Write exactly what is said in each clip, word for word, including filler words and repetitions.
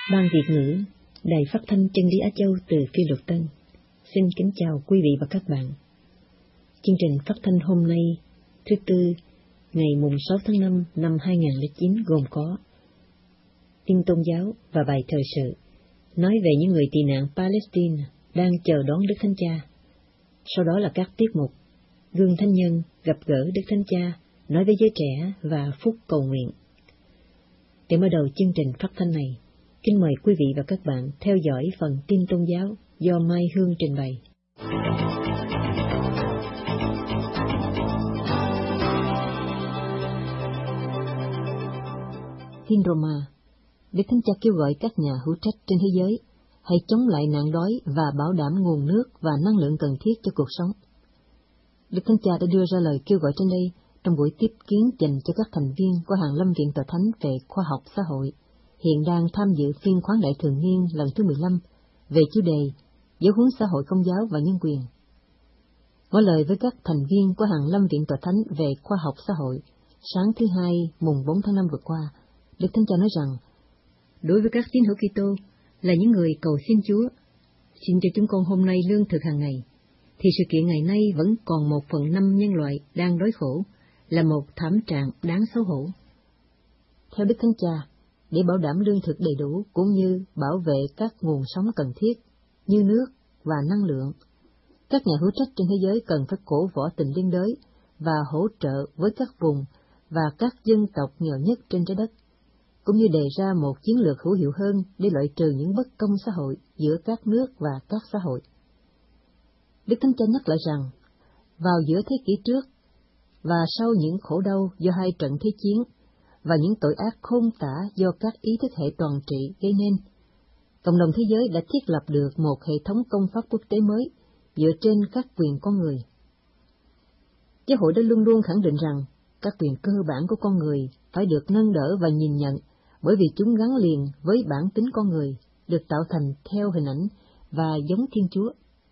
Ban Việt ngữ, Đài Phát thanh Chân lý Á Châu từ Phi Luật Tân. Xin kính chào quý vị và các bạn. Chương trình phát thanh hôm nay, thứ Tư, ngày mùng sáu tháng năm năm hai nghìn không trăm lẻ chín gồm có tin tôn giáo và bài thời sự, nói về những người tị nạn Palestine đang chờ đón Đức Thánh Cha. Sau đó là các tiết mục Gương Thánh Nhân gặp gỡ Đức Thánh Cha, nói với giới trẻ và phút cầu nguyện. Để mở đầu chương trình phát thanh này, kính mời quý vị và các bạn theo dõi phần tin tôn giáo do Mai Hương trình bày. Tin Roma. Đức Thánh Cha kêu gọi các nhà hữu trách trên thế giới hãy chống lại nạn đói và bảo đảm nguồn nước và năng lượng cần thiết cho cuộc sống. Đức Thánh Cha đã đưa ra lời kêu gọi trên đây trong buổi tiếp kiến dành cho các thành viên của Hàng Lâm Viện Tòa Thánh về khoa học xã hội, hiện đang tham dự phiên khoáng đại thường niên lần thứ mười lăm về chủ đề giáo huấn xã hội công giáo và nhân quyền. Ngỏ lời với các thành viên của Hàng Lâm Viện Tòa Thánh về khoa học xã hội sáng thứ Hai mùng bốn tháng năm vừa qua, Đức Thánh Cha nói rằng, đối với các tín hữu Kitô là những người cầu xin Chúa, xin cho chúng con hôm nay lương thực hàng ngày, thì sự kiện ngày nay vẫn còn một phần năm nhân loại đang đói khổ, là một thảm trạng đáng xấu hổ. Theo Đức Thánh Cha, để bảo đảm lương thực đầy đủ cũng như bảo vệ các nguồn sống cần thiết như nước và năng lượng, các nhà hữu trách trên thế giới cần phải cổ võ tình liên đới và hỗ trợ với các vùng và các dân tộc nghèo nhất trên trái đất, cũng như đề ra một chiến lược hữu hiệu hơn để loại trừ những bất công xã hội giữa các nước và các xã hội. Đức Thánh Cha nhắc lại rằng, vào giữa thế kỷ trước và sau những khổ đau do hai trận thế chiến và những tội ác khôn tả do các ý thức hệ toàn trị gây nên, cộng đồng thế giới đã thiết lập được một hệ thống công pháp quốc tế mới dựa trên các quyền con người. Giáo hội đã luôn luôn khẳng định rằng các quyền cơ bản của con người phải được nâng đỡ và nhìn nhận bởi vì chúng gắn liền với bản tính con người, được tạo thành theo hình ảnh và giống Thiên Chúa.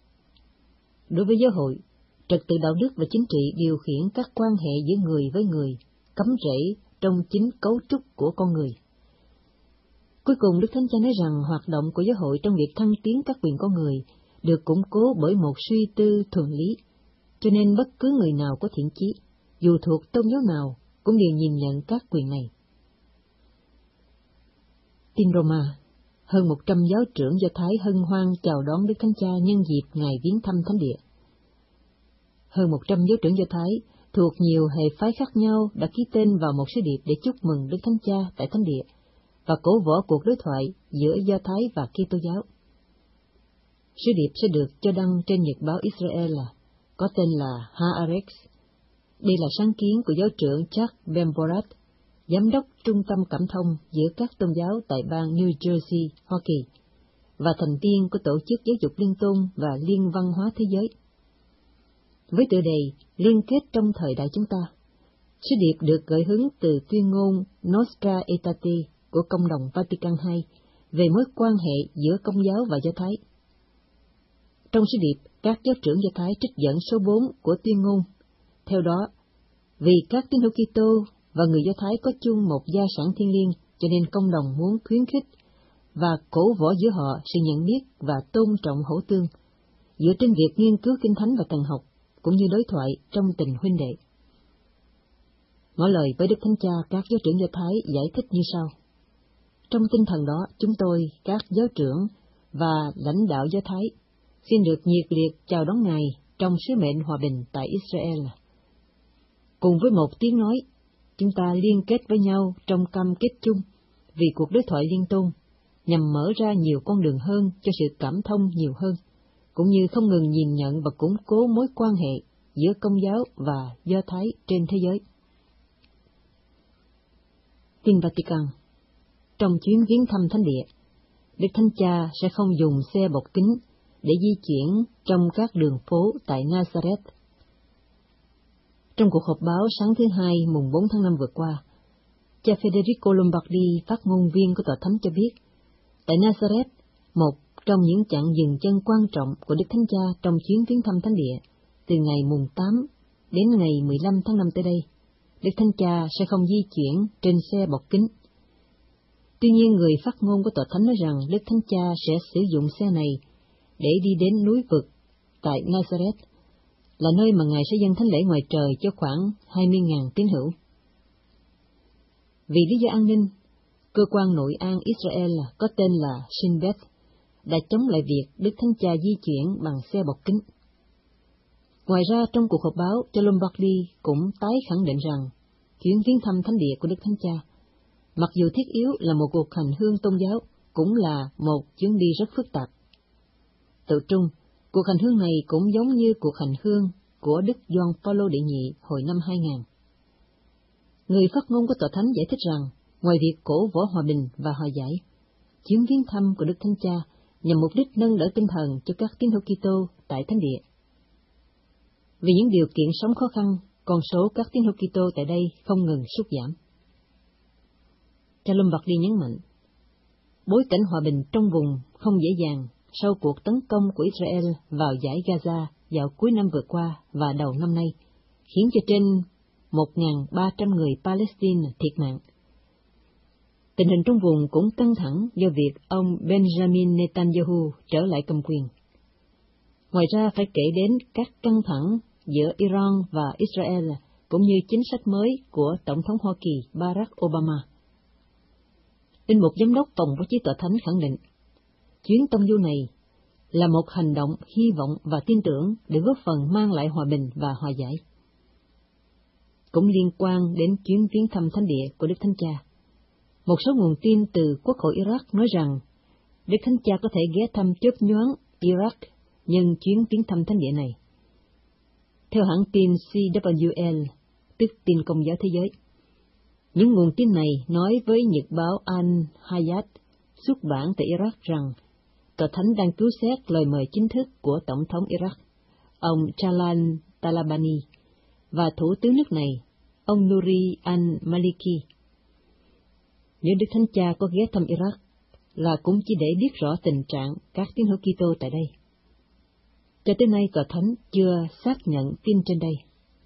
Đối với giáo hội, trật tự đạo đức và chính trị điều khiển các quan hệ giữa người với người, cắm rễ trong chính cấu trúc của con người. Cuối cùng, Đức Thánh Cha nói rằng hoạt động của giáo hội trong việc thăng tiến các quyền con người được củng cố bởi một suy tư thuần lý, cho nên bất cứ người nào có thiện chí, dù thuộc tôn giáo nào, cũng đều nhìn nhận các quyền này. Tin Roma. Hơn một trăm giáo trưởng Do Thái hân hoan chào đón Đức Thánh Cha nhân dịp Ngài viếng thăm Thánh địa. Hơn một trăm giáo trưởng Do Thái thuộc nhiều hệ phái khác nhau đã ký tên vào một sứ điệp để chúc mừng Đức Thánh Cha tại Thánh địa và cổ võ cuộc đối thoại giữa Do Thái và Kitô giáo. Sứ điệp sẽ được cho đăng trên nhật báo Israel là có tên là Haaretz. Đây là sáng kiến của giáo trưởng Chuck Bemborat, giám đốc Trung tâm Cảm thông giữa các tôn giáo tại bang New Jersey, Hoa Kỳ, và thành viên của Tổ chức Giáo dục Liên tôn và Liên văn hóa Thế giới. Với tựa đề Liên kết trong thời đại chúng ta, sứ điệp được gợi hứng từ tuyên ngôn Nostra Aetate của Công đồng Vatican hai về mối quan hệ giữa Công giáo và Do Thái. Trong sứ điệp, các giáo trưởng Do Thái trích dẫn số bốn của tuyên ngôn. Theo đó, vì các tín hữu Kitô và người Do Thái có chung một gia sản thiêng liêng, cho nên công đồng muốn khuyến khích và cổ võ giữa họ sự nhận biết và tôn trọng hữu tương, dựa trên việc nghiên cứu kinh thánh và thần học, cũng như đối thoại trong tình huynh đệ. Ngỏ lời với Đức Thánh Cha, các giáo trưởng Do Thái giải thích như sau. Trong tinh thần đó, chúng tôi, các giáo trưởng và lãnh đạo Do Thái, xin được nhiệt liệt chào đón Ngài trong sứ mệnh hòa bình tại Israel. Cùng với một tiếng nói, chúng ta liên kết với nhau trong cam kết chung vì cuộc đối thoại liên tôn, nhằm mở ra nhiều con đường hơn cho sự cảm thông nhiều hơn, cũng như không ngừng nhìn nhận và củng cố mối quan hệ giữa Công giáo và Do Thái trên thế giới. Tin Vatican. Trong chuyến viếng thăm Thánh địa, Đức Thánh Cha sẽ không dùng xe bọc kính để di chuyển trong các đường phố tại Nazareth. Trong cuộc họp báo sáng thứ Hai mùng bốn tháng năm vừa qua, cha Federico Lombardi, phát ngôn viên của Tòa Thánh cho biết, tại Nazareth, một trong những chặng dừng chân quan trọng của Đức Thánh Cha trong chuyến viếng thăm Thánh địa, từ ngày mùng tám đến ngày mười lăm tháng năm tới đây, Đức Thánh Cha sẽ không di chuyển trên xe bọc kính. Tuy nhiên, người phát ngôn của Tòa Thánh nói rằng Đức Thánh Cha sẽ sử dụng xe này để đi đến núi vực tại Nazareth, là nơi mà Ngài sẽ dâng thánh lễ ngoài trời cho khoảng hai mươi nghìn tín hữu. Vì lý do an ninh, cơ quan nội an Israel có tên là Shin Bet đã chống lại việc Đức Thánh Cha di chuyển bằng xe bọc kính. Ngoài ra, trong cuộc họp báo, cha Lombardi cũng tái khẳng định rằng chuyến viếng thăm thánh địa của Đức Thánh Cha, mặc dù thiết yếu là một cuộc hành hương tôn giáo, cũng là một chuyến đi rất phức tạp. Tự trung, cuộc hành hương này cũng giống như cuộc hành hương của Đức Gioan Phaolô đệ nhị hồi năm hai nghìn. Người phát ngôn của Tòa Thánh giải thích rằng, ngoài việc cổ vũ hòa bình và hòa giải, chuyến viếng thăm của Đức Thánh Cha nhằm mục đích nâng đỡ tinh thần cho các tín hữu Kitô tại thánh địa. Vì những điều kiện sống khó khăn, con số các tín hữu Kitô tại đây không ngừng sút giảm. Cha Lombardi nhấn mạnh, bối cảnh hòa bình trong vùng không dễ dàng sau cuộc tấn công của Israel vào dải Gaza vào cuối năm vừa qua và đầu năm nay, khiến cho trên một nghìn ba trăm người Palestine thiệt mạng. Tình hình trong vùng cũng căng thẳng do việc ông Benjamin Netanyahu trở lại cầm quyền. Ngoài ra phải kể đến các căng thẳng giữa Iran và Israel, cũng như chính sách mới của Tổng thống Hoa Kỳ Barack Obama. Linh mục giám đốc phòng báo chí Tòa Thánh khẳng định, chuyến tông du này là một hành động hy vọng và tin tưởng để góp phần mang lại hòa bình và hòa giải. Cũng liên quan đến chuyến viếng thăm thánh địa của Đức Thánh Cha, một số nguồn tin từ Quốc hội Iraq nói rằng Đức Thánh Cha có thể ghé thăm chớp nhoáng Iraq nhân chuyến viếng thăm thánh địa này. Theo hãng tin C W L, tức tin Công giáo Thế giới, những nguồn tin này nói với nhật báo Al-Hayat xuất bản tại Iraq rằng Tòa Thánh đang cứu xét lời mời chính thức của Tổng thống Iraq, ông Jalal Talabani, và Thủ tướng nước này, ông Nuri al-Maliki. Nếu Đức Thánh Cha có ghé thăm Iraq, là cũng chỉ để biết rõ tình trạng các tín hữu Kitô tại đây. Cho tới nay, Tòa Thánh chưa xác nhận tin trên đây.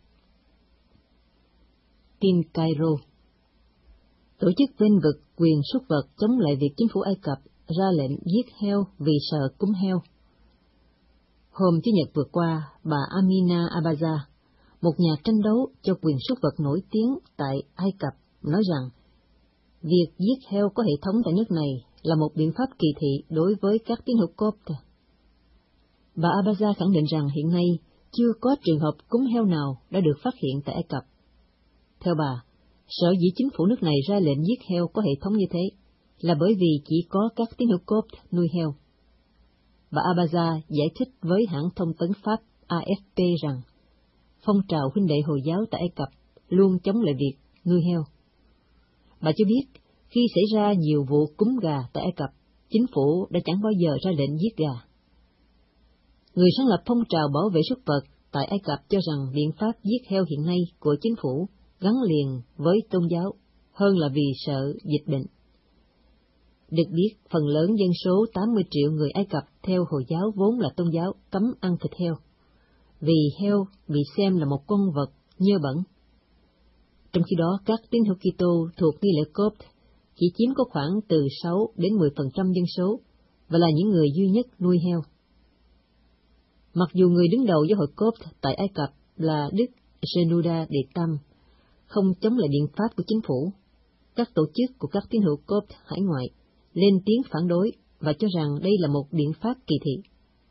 Tin Cairo. Tổ chức bên vực quyền súc vật chống lại việc chính phủ Ai Cập ra lệnh giết heo vì sợ cúm heo. Hôm Chủ nhật vừa qua, bà Amina Abaza, một nhà tranh đấu cho quyền súc vật nổi tiếng tại Ai Cập, nói rằng việc giết heo có hệ thống tại nước này là một biện pháp kỳ thị đối với các tín hữu Copte. Bà Abaza khẳng định rằng hiện nay chưa có trường hợp cúm heo nào đã được phát hiện tại Ai Cập. Theo bà, sở dĩ chính phủ nước này ra lệnh giết heo có hệ thống như thế là bởi vì chỉ có các tín hữu Copte nuôi heo. Bà Abaza giải thích với hãng thông tấn Pháp A F P rằng phong trào huynh đệ Hồi giáo tại Ai Cập luôn chống lại việc nuôi heo. Bà cho biết, khi xảy ra nhiều vụ cúm gà tại Ai Cập, chính phủ đã chẳng bao giờ ra lệnh giết gà. Người sáng lập phong trào bảo vệ súc vật tại Ai Cập cho rằng biện pháp giết heo hiện nay của chính phủ gắn liền với tôn giáo hơn là vì sợ dịch bệnh. Được biết, phần lớn dân số tám mươi triệu người Ai Cập theo Hồi giáo vốn là tôn giáo cấm ăn thịt heo, vì heo bị xem là một con vật nhơ bẩn. Trong khi đó, các tín hữu Kitô thuộc nghi lễ Copte chỉ chiếm có khoảng từ sáu đến mười phần trăm dân số và là những người duy nhất nuôi heo. Mặc dù người đứng đầu giáo hội Copte tại Ai Cập là Đức Genuda Đệ Tam không chống lại biện pháp của chính phủ, các tổ chức của các tín hữu Copte hải ngoại lên tiếng phản đối và cho rằng đây là một biện pháp kỳ thị.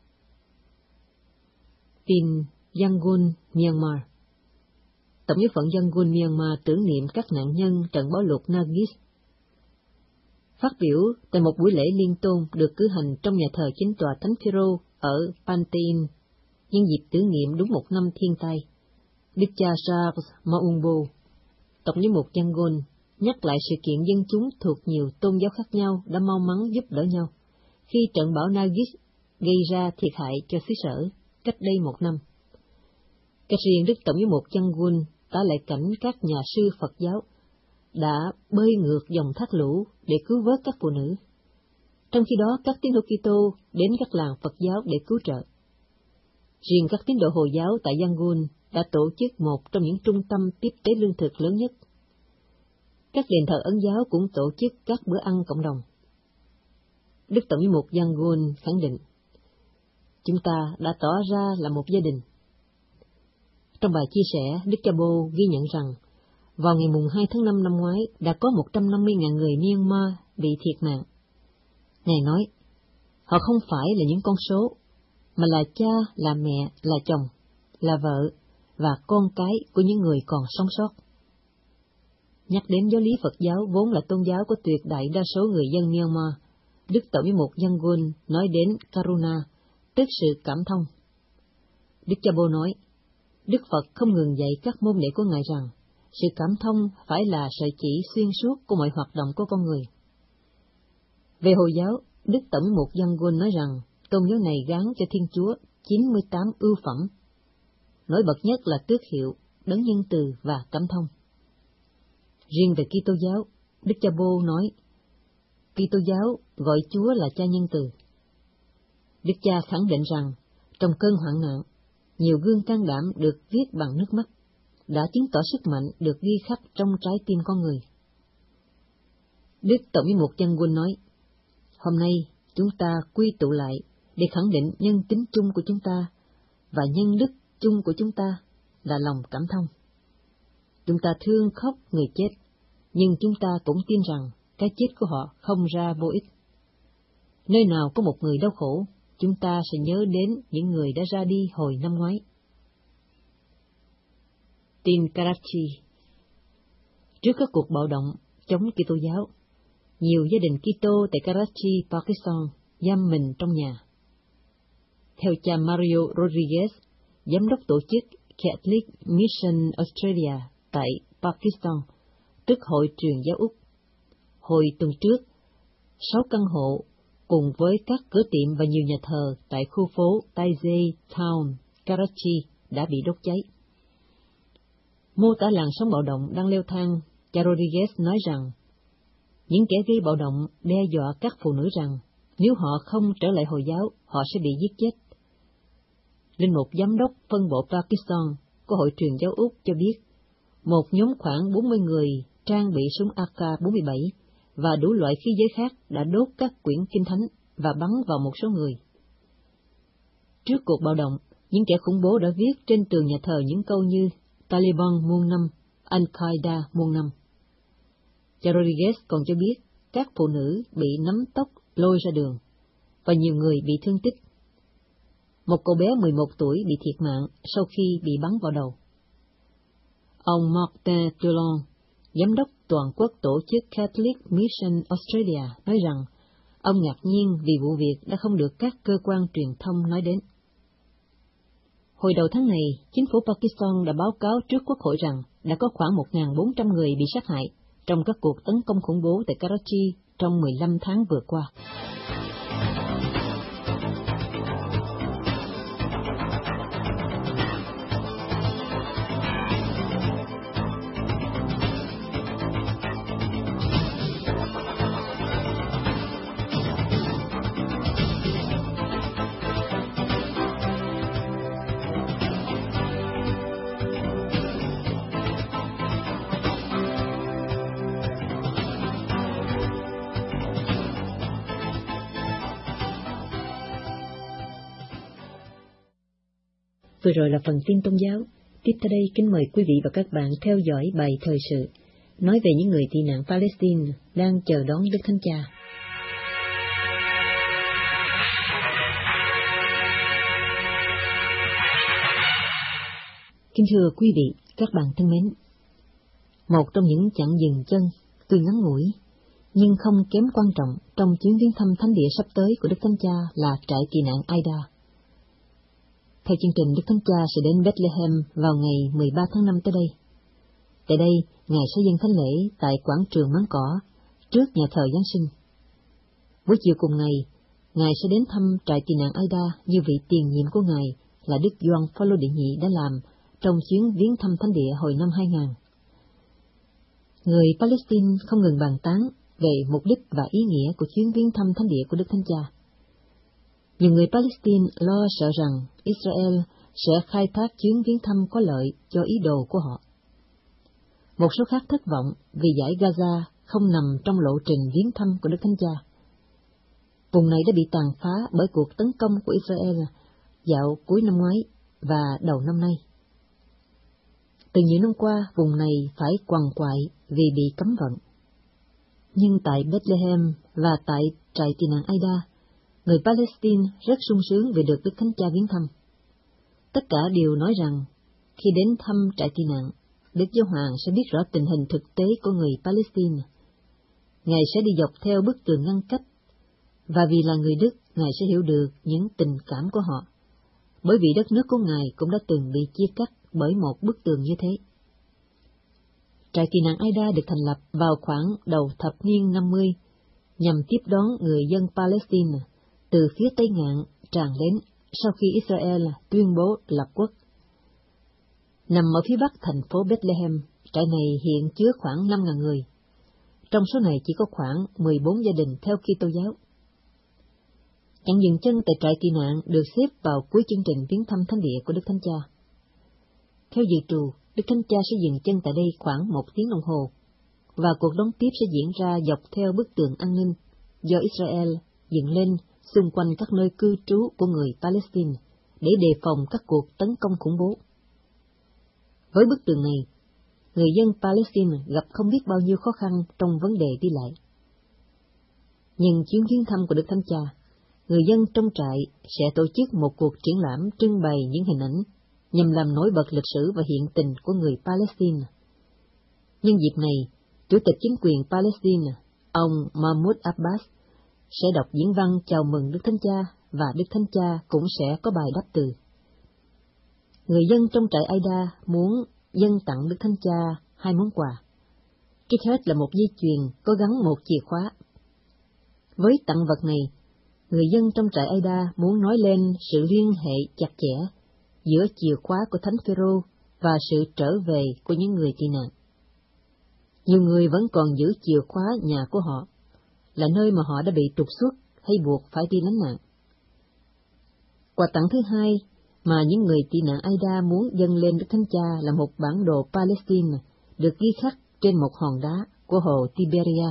Tin Yangon, Myanmar. Tổng giáo phận Yangon, Myanmar tưởng niệm các nạn nhân trận bão lụt Nagis. Phát biểu tại một buổi lễ liên tôn được cử hành trong nhà thờ chính tòa Thánh Phêrô ở Pantein, nhân dịp tưởng niệm đúng một năm thiên tai, Đức cha Charles Maungbo, Tổng giám mục Yangon, nhắc lại sự kiện dân chúng thuộc nhiều tôn giáo khác nhau đã mau mắn giúp đỡ nhau khi trận bão Nagis gây ra thiệt hại cho xứ sở cách đây một năm. Cách riêng Đức Tổng giám mục Yangon tả lại cảnh các nhà sư Phật giáo đã bơi ngược dòng thác lũ để cứu vớt các phụ nữ. Trong khi đó, các tín hữu Kitô đến các làng Phật giáo để cứu trợ. Riêng các tín đồ Hồi giáo tại Yangon đã tổ chức một trong những trung tâm tiếp tế lương thực lớn nhất. Các đền thờ Ấn giáo cũng tổ chức các bữa ăn cộng đồng. Đức Tổng giám mục Yangon khẳng định, chúng ta đã tỏ ra là một gia đình. Trong bài chia sẻ, Đức Cha Bô ghi nhận rằng, vào ngày mùng hai tháng năm năm ngoái đã có một trăm năm mươi nghìn người Myanmar bị thiệt mạng. Ngài nói, họ không phải là những con số, mà là cha, là mẹ, là chồng, là vợ và con cái của những người còn sống sót. Nhắc đến giáo lý Phật giáo vốn là tôn giáo của tuyệt đại đa số người dân Myanmar, Đức Tổng giám mục Yangon nói đến Karuna, tức sự cảm thông. Đức Cha Bô nói, Đức Phật không ngừng dạy các môn đệ của Ngài rằng, sự cảm thông phải là sợi chỉ xuyên suốt của mọi hoạt động của con người. Về Hồi giáo, Đức Tổng giám mục Yangon nói rằng, tôn giáo này gán cho Thiên Chúa chín mươi tám ưu phẩm. Nổi bật nhất là tước hiệu, đấng nhân từ và cảm thông. Riêng về Kitô giáo, Đức Cha Bô nói, Kitô giáo gọi Chúa là Cha nhân từ. Đức Cha khẳng định rằng, trong cơn hoạn nạn, nhiều gương can đảm được viết bằng nước mắt, đã chứng tỏ sức mạnh được ghi khắc trong trái tim con người. Đức Tổng giám mục Yangon nói, hôm nay chúng ta quy tụ lại để khẳng định nhân tính chung của chúng ta, và nhân đức chung của chúng ta là lòng cảm thông. Chúng ta thương khóc người chết, nhưng chúng ta cũng tin rằng cái chết của họ không ra vô ích. Nơi nào có một người đau khổ, chúng ta sẽ nhớ đến những người đã ra đi hồi năm ngoái. Tin Karachi. Trước các cuộc bạo động chống Kitô giáo, nhiều gia đình Kitô tại Karachi, Pakistan giam mình trong nhà. Theo cha Mario Rodriguez, giám đốc tổ chức Catholic Mission Australia tại Pakistan, tức Hội truyền giáo Úc, hồi tuần trước, sáu căn hộ cùng với các cửa tiệm và nhiều nhà thờ tại khu phố Taizé Town, Karachi đã bị đốt cháy. Mô tả làn sóng bạo động đang leo thang, cha Rodriguez nói rằng, những kẻ gây bạo động đe dọa các phụ nữ rằng, nếu họ không trở lại Hồi giáo, họ sẽ bị giết chết. Linh mục giám đốc phân bộ Pakistan của Hội truyền giáo Úc cho biết, một nhóm khoảng bốn mươi người trang bị súng A K bốn mươi bảy và đủ loại khí giới khác đã đốt các quyển kinh thánh và bắn vào một số người. Trước cuộc bạo động, những kẻ khủng bố đã viết trên tường nhà thờ những câu như Taliban muôn năm, Al-Qaeda muôn năm. Cha Rodriguez còn cho biết các phụ nữ bị nắm tóc lôi ra đường, và nhiều người bị thương tích. Một cậu bé mười một tuổi bị thiệt mạng sau khi bị bắn vào đầu. Ông Martin Dillon, giám đốc toàn quốc tổ chức Catholic Mission Australia, nói rằng ông ngạc nhiên vì vụ việc đã không được các cơ quan truyền thông nói đến. Hồi đầu tháng này, chính phủ Pakistan đã báo cáo trước Quốc hội rằng đã có khoảng một nghìn bốn trăm người bị sát hại trong các cuộc tấn công khủng bố tại Karachi trong mười lăm tháng vừa qua. Vừa rồi là phần tin tôn giáo. Tiếp theo đây, kính mời quý vị và các bạn theo dõi bài thời sự, nói về những người tị nạn Palestine đang chờ đón Đức Thánh Cha. Kính thưa quý vị, các bạn thân mến, một trong những chặng dừng chân tuy ngắn ngủi, nhưng không kém quan trọng trong chuyến viếng thăm thánh địa sắp tới của Đức Thánh Cha là trại tị nạn Aida. Theo chương trình, Đức Thánh Cha sẽ đến Bethlehem vào ngày mười ba tháng năm tới đây. Tại đây, Ngài sẽ dâng thánh lễ tại quảng trường Máng Cỏ, trước nhà thờ Giáng sinh. Buổi chiều cùng ngày, Ngài sẽ đến thăm trại tị nạn Aida như vị tiền nhiệm của Ngài là Đức Gioan Phaolô đệ nhị đã làm trong chuyến viếng thăm thánh địa hồi năm hai nghìn. Người Palestine không ngừng bàn tán về mục đích và ý nghĩa của chuyến viếng thăm thánh địa của Đức Thánh Cha. Nhiều người Palestine lo sợ rằng Israel sẽ khai thác chuyến viếng thăm có lợi cho ý đồ của họ. Một số khác thất vọng vì dải Gaza không nằm trong lộ trình viếng thăm của Đức Thánh Cha. Vùng này đã bị tàn phá bởi cuộc tấn công của Israel dạo cuối năm ngoái và đầu năm nay. Từ nhiều năm qua, vùng này phải quằn quại vì bị cấm vận. Nhưng tại Bethlehem và tại trại tị nạn Aida, người Palestine rất sung sướng vì được Đức Thánh Cha viếng thăm. Tất cả đều nói rằng, khi đến thăm trại tị nạn, Đức Giáo Hoàng sẽ biết rõ tình hình thực tế của người Palestine. Ngài sẽ đi dọc theo bức tường ngăn cách, và vì là người Đức, Ngài sẽ hiểu được những tình cảm của họ, bởi vì đất nước của Ngài cũng đã từng bị chia cắt bởi một bức tường như thế. Trại tị nạn Aida được thành lập vào khoảng đầu thập niên năm mươi, nhằm tiếp đón người dân Palestine từ phía Tây Ngạn tràn đến sau khi Israel tuyên bố lập quốc. Nằm ở phía bắc thành phố Bethlehem, trại này hiện chứa khoảng năm nghìn người. Trong số này chỉ có khoảng mười bốn gia đình theo Kitô giáo. Chặng dừng chân tại trại tị nạn được xếp vào cuối chương trình viếng thăm thánh địa của Đức Thánh Cha. Theo dự trù, Đức Thánh Cha sẽ dừng chân tại đây khoảng một tiếng đồng hồ, và cuộc đón tiếp sẽ diễn ra dọc theo bức tường an ninh do Israel dựng lên xung quanh các nơi cư trú của người Palestine để đề phòng các cuộc tấn công khủng bố. Với bức tường này, người dân Palestine gặp không biết bao nhiêu khó khăn trong vấn đề đi lại. Nhân chuyến viếng thăm của Đức Thánh Cha, người dân trong trại sẽ tổ chức một cuộc triển lãm trưng bày những hình ảnh nhằm làm nổi bật lịch sử và hiện tình của người Palestine. Nhân dịp này, Chủ tịch chính quyền Palestine, ông Mahmoud Abbas, sẽ đọc diễn văn chào mừng Đức Thánh Cha và Đức Thánh Cha cũng sẽ có bài đáp từ. Người dân trong trại Aida muốn dâng tặng Đức Thánh Cha hai món quà. Trước hết là một dây chuyền có gắn một chìa khóa. Với tặng vật này, người dân trong trại Aida muốn nói lên sự liên hệ chặt chẽ giữa chìa khóa của Thánh Phêrô và sự trở về của những người tị nạn. Nhiều người vẫn còn giữ chìa khóa nhà của họ, là nơi mà họ đã bị trục xuất hay buộc phải đi lánh nạn. Quà tặng thứ hai mà những người tị nạn Aida muốn dâng lên Đức Thánh Cha là một bản đồ Palestine được ghi khắc trên một hòn đá của hồ Tiberia.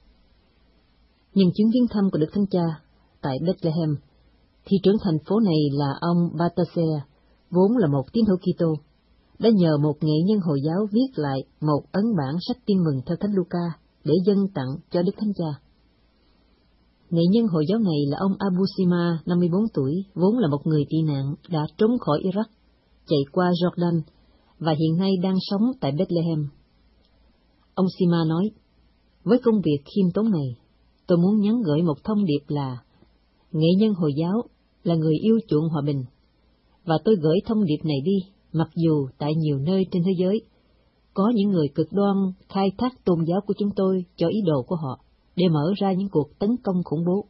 Nhân chuyến viếng thăm của Đức Thánh Cha tại Bethlehem, thị trưởng thành phố này là ông Baltasar, vốn là một tín hữu Kitô, đã nhờ một nghệ nhân Hồi giáo viết lại một ấn bản sách tin mừng theo Thánh Luca để dâng tặng cho Đức Thánh Cha. Nghệ nhân Hồi giáo này là ông Abu Sima, năm mươi bốn tuổi, vốn là một người tị nạn đã trốn khỏi Iraq, chạy qua Jordan và hiện nay đang sống tại Bethlehem. Ông Sima nói, với công việc khiêm tốn này, tôi muốn nhắn gửi một thông điệp là nghệ nhân Hồi giáo là người yêu chuộng hòa bình, và tôi gửi thông điệp này đi, mặc dù tại nhiều nơi trên thế giới, có những người cực đoan khai thác tôn giáo của chúng tôi cho ý đồ của họ, để mở ra những cuộc tấn công khủng bố.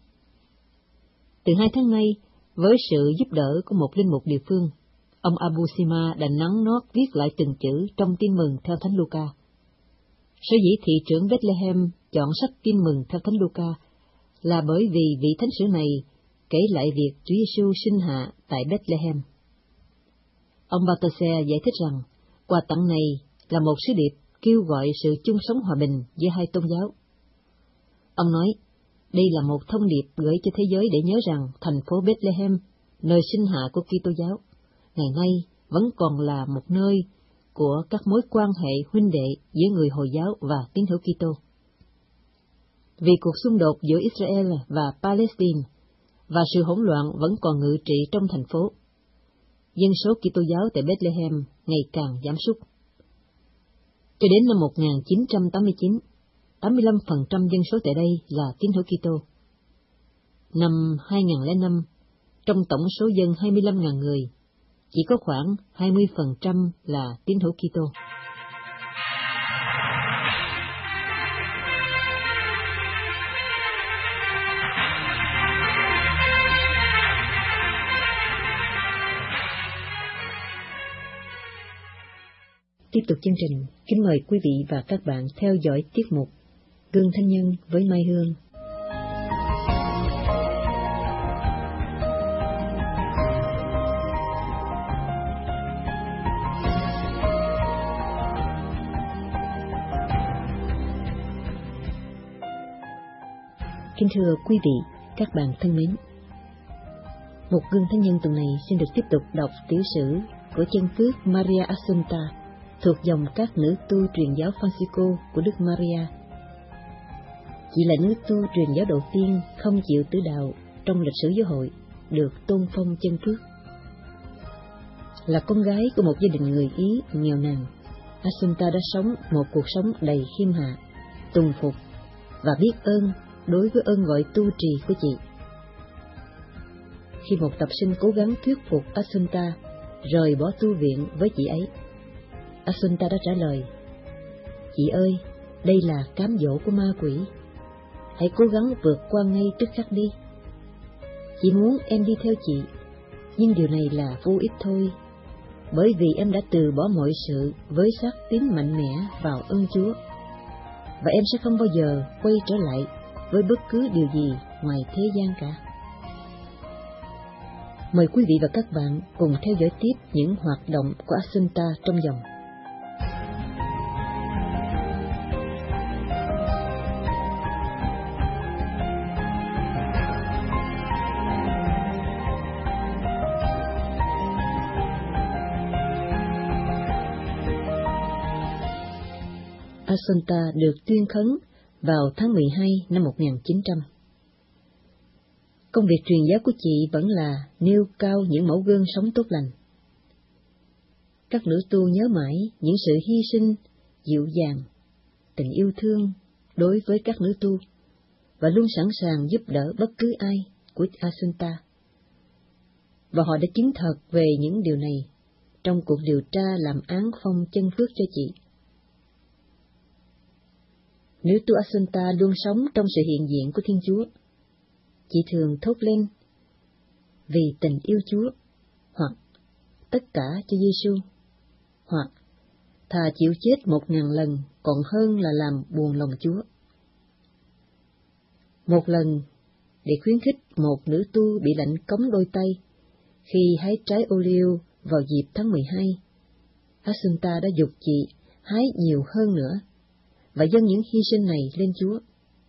Từ hai tháng nay, với sự giúp đỡ của một linh mục địa phương, ông Abu Sima đã nắn nót viết lại từng chữ trong tin mừng theo Thánh Luca. Sở dĩ thị trưởng Bethlehem chọn sách tin mừng theo Thánh Luca là bởi vì vị thánh sử này kể lại việc Chúa Giêsu sinh hạ tại Bethlehem. Ông Baltasar giải thích rằng quà tặng này là một sứ điệp kêu gọi sự chung sống hòa bình giữa hai tôn giáo. Ông nói, đây là một thông điệp gửi cho thế giới để nhớ rằng thành phố Bethlehem, nơi sinh hạ của Kitô giáo, ngày nay vẫn còn là một nơi của các mối quan hệ huynh đệ giữa người Hồi giáo và tín hữu Kitô. Vì cuộc xung đột giữa Israel và Palestine và sự hỗn loạn vẫn còn ngự trị trong thành phố, dân số Kitô giáo tại Bethlehem ngày càng giảm sút. Cho đến năm một nghìn chín trăm tám mươi chín, tám mươi lăm phần trăm dân số tại đây là tín hữu Kitô. Năm hai nghìn lẻ năm, trong tổng số dân hai mươi lăm nghìn người, chỉ có khoảng hai mươi phần trăm là tín hữu Kitô. Tiếp tục chương trình, kính mời quý vị và các bạn theo dõi tiết mục Gương Thánh Nhân với Mai Hương. Kính thưa quý vị, các bạn thân mến, một gương thánh nhân tuần này xin được tiếp tục đọc tiểu sử của chân phước Maria Assunta thuộc dòng các nữ tu truyền giáo Francisco của Đức Maria. Chị là nữ tu truyền giáo đầu tiên không chịu tử đạo trong lịch sử giáo hội được tôn phong chân phước. Là con gái của một gia đình người Ý nghèo nàn, Assunta đã sống một cuộc sống đầy khiêm hạ, tùng phục và biết ơn đối với ơn gọi tu trì của chị. Khi một tập sinh cố gắng thuyết phục Assunta rời bỏ tu viện với chị ấy, Assunta đã trả lời: "Chị ơi, đây là cám dỗ của ma quỷ. Hãy cố gắng vượt qua ngay tức khắc đi. Chị muốn em đi theo chị, nhưng điều này là vô ích thôi, bởi vì em đã từ bỏ mọi sự với xác tín mạnh mẽ vào ơn Chúa, và em sẽ không bao giờ quay trở lại với bất cứ điều gì ngoài thế gian cả." Mời quý vị và các bạn cùng theo dõi tiếp những hoạt động của Assunta trong dòng. Assunta được tuyên khấn vào tháng mười hai năm một nghìn chín trăm. Công việc truyền giáo của chị vẫn là nêu cao những mẫu gương sống tốt lành. Các nữ tu nhớ mãi những sự hy sinh, dịu dàng, tình yêu thương đối với các nữ tu, và luôn sẵn sàng giúp đỡ bất cứ ai của Assunta. Và họ đã chứng thật về những điều này trong cuộc điều tra làm án phong chân phước cho chị. Nữ tu Assunta luôn sống trong sự hiện diện của Thiên Chúa. Chị thường thốt lên: "Vì tình yêu Chúa", hoặc "Tất cả cho Giêsu", hoặc "Thà chịu chết một ngàn lần còn hơn là làm buồn lòng Chúa." Một lần, để khuyến khích một nữ tu bị lạnh cống đôi tay khi hái trái ô liu vào dịp tháng mười hai, Assunta đã giục chị hái nhiều hơn nữa và dâng những hy sinh này lên Chúa.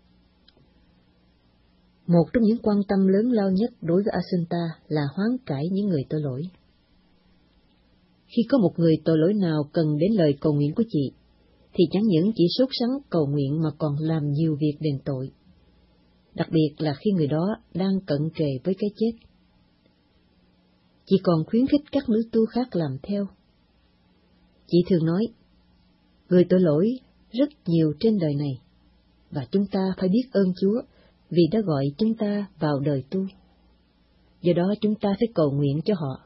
Một trong những quan tâm lớn lao nhất đối với Assunta là hoán cải những người tội lỗi. Khi có một người tội lỗi nào cần đến lời cầu nguyện của chị, thì chẳng những chỉ sốt sắng cầu nguyện mà còn làm nhiều việc đền tội, đặc biệt là khi người đó đang cận kề với cái chết. Chị còn khuyến khích các nữ tu khác làm theo. Chị thường nói: "Người tội lỗi rất nhiều trên đời này, và chúng ta phải biết ơn Chúa vì đã gọi chúng ta vào đời tu. Do đó chúng ta phải cầu nguyện cho họ."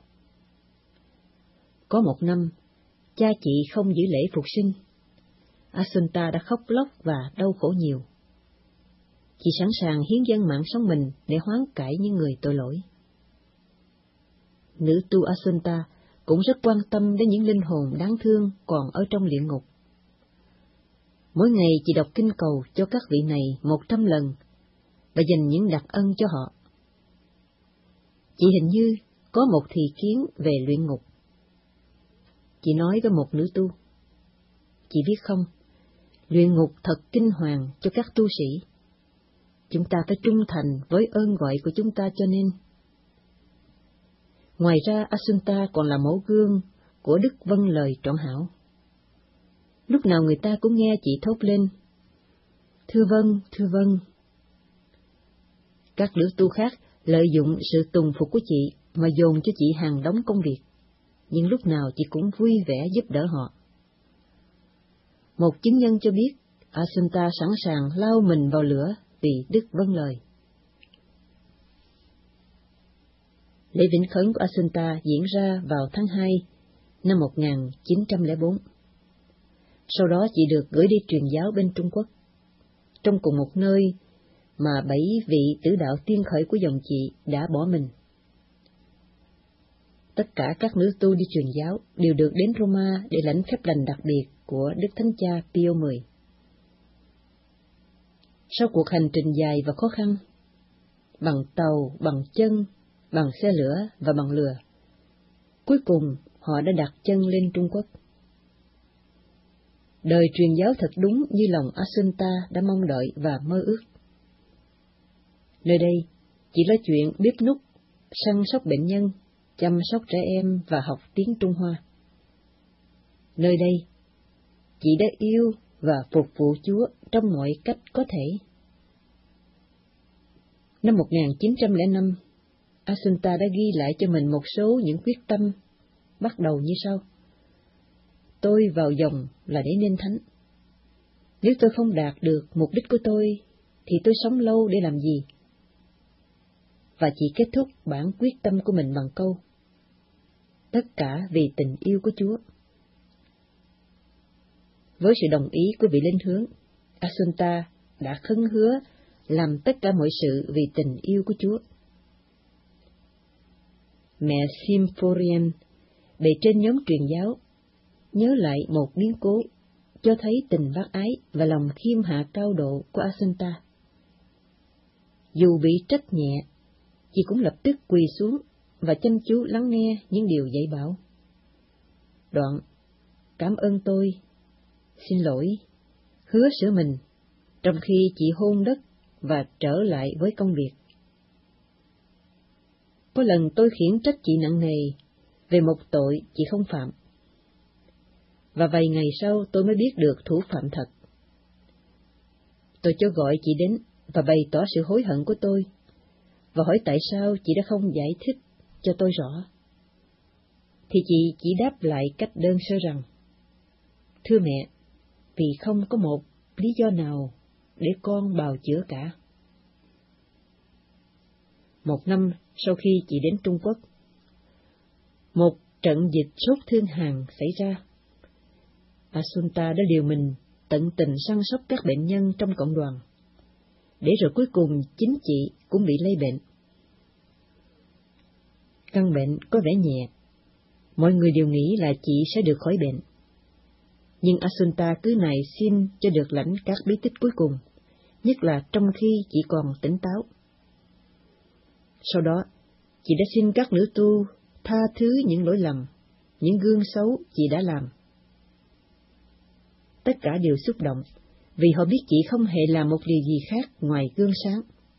Có một năm, cha chị không giữ lễ phục sinh. Assunta đã khóc lóc và đau khổ nhiều. Chị sẵn sàng hiến dâng mạng sống mình để hoán cải những người tội lỗi. Nữ tu Assunta cũng rất quan tâm đến những linh hồn đáng thương còn ở trong địa ngục. Mỗi ngày chị đọc kinh cầu cho các vị này một trăm lần và dành những đặc ân cho họ. Chị hình như có một thị kiến về luyện ngục. Chị nói với một nữ tu: "Chị biết không, luyện ngục thật kinh hoàng cho các tu sĩ. Chúng ta phải trung thành với ơn gọi của chúng ta cho nên." Ngoài ra, Assunta còn là mẫu gương của đức vâng lời trọn hảo. Lúc nào người ta cũng nghe chị thốt lên: "Thưa vâng, thưa vâng." Các nữ tu khác lợi dụng sự tùng phục của chị mà dồn cho chị hàng đống công việc, nhưng lúc nào chị cũng vui vẻ giúp đỡ họ. Một chứng nhân cho biết Assunta sẵn sàng lao mình vào lửa vì đức vâng lời. Lễ vĩnh khấn của Assunta diễn ra vào tháng hai năm một nghìn chín trăm lẻ bốn. Sau đó chị được gửi đi truyền giáo bên Trung Quốc, trong cùng một nơi mà bảy vị tử đạo tiên khởi của dòng chị đã bỏ mình. Tất cả các nữ tu đi truyền giáo đều được đến Roma để lãnh phép lành đặc biệt của Đức Thánh Cha Pio mười. Sau cuộc hành trình dài và khó khăn, bằng tàu, bằng chân, bằng xe lửa và bằng lừa, cuối cùng họ đã đặt chân lên Trung Quốc. Đời truyền giáo thật đúng như lòng Assunta đã mong đợi và mơ ước. Nơi đây, chị nói chuyện bếp núc, săn sóc bệnh nhân, chăm sóc trẻ em và học tiếng Trung Hoa. Nơi đây, chị đã yêu và phục vụ Chúa trong mọi cách có thể. Năm một nghìn chín trăm lẻ năm, Assunta đã ghi lại cho mình một số những quyết tâm, bắt đầu như sau. Tôi vào dòng là để nên thánh. Nếu tôi không đạt được mục đích của tôi, thì tôi sống lâu để làm gì? Và chị kết thúc bản quyết tâm của mình bằng câu: tất cả vì tình yêu của Chúa. Với sự đồng ý của vị linh hướng, Assunta đã khấn hứa làm tất cả mọi sự vì tình yêu của Chúa. Mẹ Symphorian, bề trên nhóm truyền giáo, nhớ lại một biến cố cho thấy tình bác ái và lòng khiêm hạ cao độ của Assunta. Dù bị trách nhẹ, chị cũng lập tức quỳ xuống và chăm chú lắng nghe những điều dạy bảo. Đoạn: cảm ơn tôi, xin lỗi, hứa sửa mình, trong khi chị hôn đất và trở lại với công việc. Có lần tôi khiển trách chị nặng nề về một tội chị không phạm, và vài ngày sau tôi mới biết được thủ phạm thật. Tôi cho gọi chị đến và bày tỏ sự hối hận của tôi, và hỏi tại sao chị đã không giải thích cho tôi rõ. Thì chị chỉ đáp lại cách đơn sơ rằng: thưa mẹ, vì không có một lý do nào để con bào chữa cả. Một năm sau khi chị đến Trung Quốc, một trận dịch sốt thương hàn xảy ra. Assunta đã liều mình tận tình săn sóc các bệnh nhân trong cộng đoàn, để rồi cuối cùng chính chị cũng bị lây bệnh. Căn bệnh có vẻ nhẹ, mọi người đều nghĩ là chị sẽ được khỏi bệnh. Nhưng Assunta cứ nài xin cho được lãnh các bí tích cuối cùng, nhất là trong khi chị còn tỉnh táo. Sau đó, chị đã xin các nữ tu tha thứ những lỗi lầm, những gương xấu chị đã làm. Tất cả đều xúc động, vì họ biết chị không hề làm một điều gì khác ngoài gương sáng.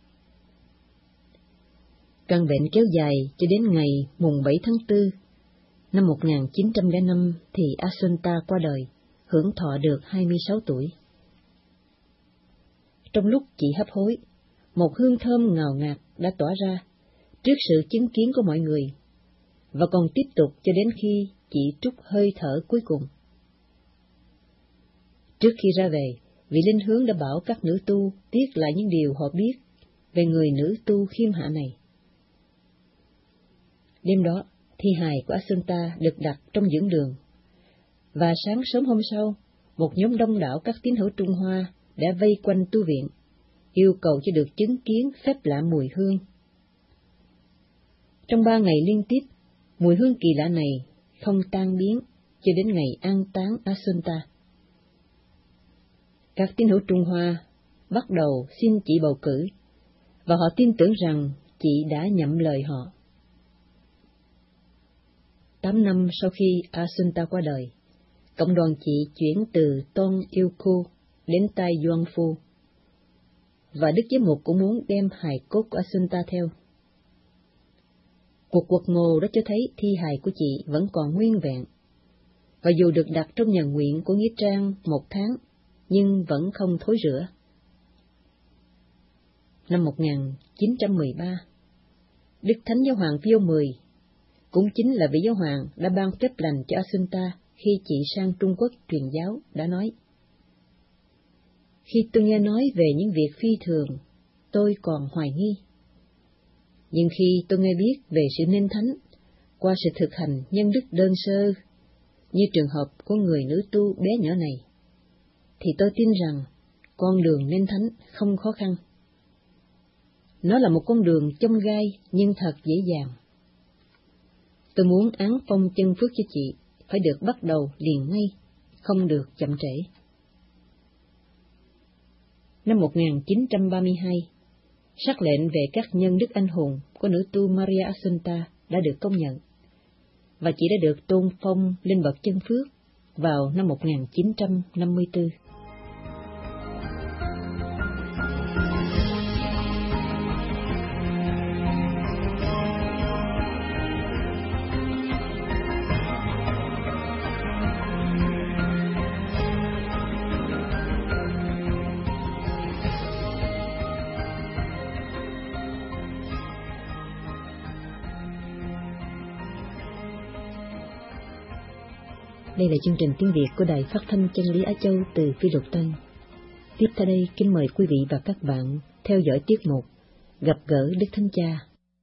Căn bệnh kéo dài cho đến ngày mùng bảy tháng tư năm một nghìn chín trăm lẻ năm thì Assunta qua đời, hưởng thọ được hai mươi sáu tuổi. Trong lúc chị hấp hối, một hương thơm ngào ngạt đã tỏa ra trước sự chứng kiến của mọi người, và còn tiếp tục cho đến khi chị trút hơi thở cuối cùng. Trước khi ra về, vị linh hướng đã bảo các nữ tu viết lại những điều họ biết về người nữ tu khiêm hạ này. Đêm đó, thi hài của Assunta được đặt trong dưỡng đường, và sáng sớm hôm sau, một nhóm đông đảo các tín hữu Trung Hoa đã vây quanh tu viện, yêu cầu cho được chứng kiến phép lạ mùi hương. Trong ba ngày liên tiếp, mùi hương kỳ lạ này không tan biến cho đến ngày an táng Assunta. Các tín hữu Trung Hoa bắt đầu xin chị bầu cử, và họ tin tưởng rằng chị đã nhậm lời họ. Tám năm sau khi Assunta qua đời, cộng đoàn chị chuyển từ Tôn Yêu Khu đến Tai Doan Phu, và Đức Giám mục cũng muốn đem hài cốt của Assunta theo. Cuộc quật mồ đã cho thấy thi hài của chị vẫn còn nguyên vẹn, và dù được đặt trong nhà nguyện của nghĩa trang một tháng, nhưng vẫn không thối rữa. Năm một nghìn chín trăm mười ba, Đức Thánh Giáo hoàng Pio mười, cũng chính là vị giáo hoàng đã ban phép lành cho Assunta khi chị sang Trung Quốc truyền giáo, đã nói: khi tôi nghe nói về những việc phi thường, tôi còn hoài nghi. Nhưng khi tôi nghe biết về sự nên thánh qua sự thực hành nhân đức đơn sơ, như trường hợp của người nữ tu bé nhỏ này, thì tôi tin rằng con đường nên thánh không khó khăn. Nó là một con đường chông gai nhưng thật dễ dàng. Tôi muốn án phong chân phước cho chị phải được bắt đầu liền ngay, không được chậm trễ. Năm một nghìn chín trăm ba mươi hai, sắc lệnh về các nhân đức anh hùng của nữ tu Maria Assunta đã được công nhận, và chị đã được tôn phong lên bậc chân phước vào năm một nghìn chín trăm năm mươi tư. Đây là chương trình tiếng Việt của Đài Phát thanh Chân lý Á Châu từ Phi Luật Tân. Tiếp theo đây, kính mời quý vị và các bạn theo dõi tiết mục Gặp gỡ Đức Thánh Cha.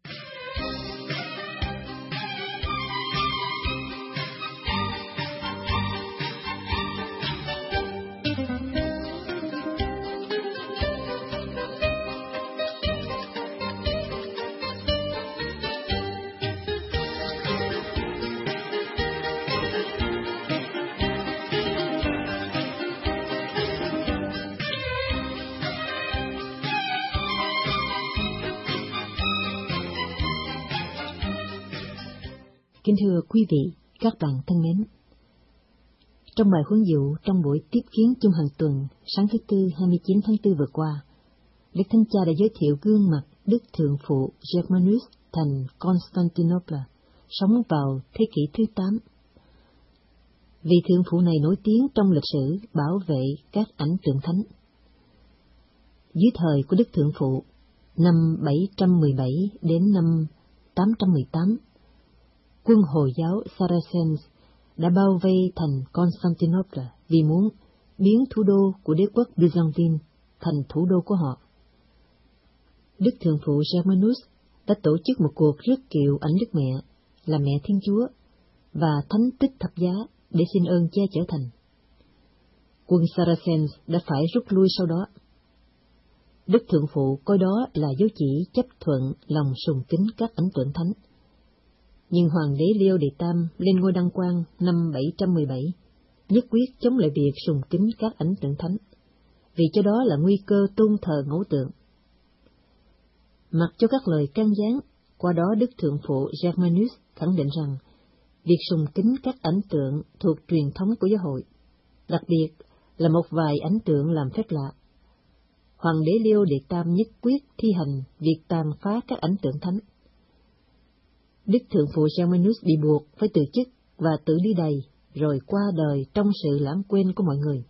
Kính thưa quý vị, các bạn thân mến. Trong bài huấn dụ trong buổi tiếp kiến chung hàng tuần sáng thứ Tư hai mươi chín tháng tư vừa qua, Đức Thánh Cha đã giới thiệu gương mặt Đức Thượng Phụ Germanus thành Constantinople, sống vào thế kỷ thứ tám. Vị Thượng Phụ này nổi tiếng trong lịch sử bảo vệ các ảnh tượng thánh. Dưới thời của Đức Thượng Phụ, năm bảy trăm mười bảy đến năm tám trăm mười tám, quân Hồi giáo Saracens đã bao vây thành Constantinople vì muốn biến thủ đô của đế quốc Byzantine thành thủ đô của họ. Đức Thượng Phụ Germanus đã tổ chức một cuộc rước kiệu ảnh Đức Mẹ là Mẹ Thiên Chúa và Thánh Tích Thập Giá để xin ơn che chở thành. Quân Saracens đã phải rút lui sau đó. Đức Thượng Phụ coi đó là dấu chỉ chấp thuận lòng sùng kính các ảnh tượng thánh. Nhưng Hoàng đế Leo đệ Tam lên ngôi đăng quang năm bảy trăm mười bảy, nhất quyết chống lại việc sùng kính các ảnh tượng thánh, vì cho đó là nguy cơ tôn thờ ngẫu tượng. Mặc cho các lời can gián, qua đó Đức Thượng Phụ Germanus khẳng định rằng việc sùng kính các ảnh tượng thuộc truyền thống của giáo hội, đặc biệt là một vài ảnh tượng làm phép lạ. Hoàng đế Leo đệ Tam nhất quyết thi hành việc tàn phá các ảnh tượng thánh. Đức Thượng Phụ Germanus bị buộc phải từ chức và tự đi đày, rồi qua đời trong sự lãng quên của mọi người.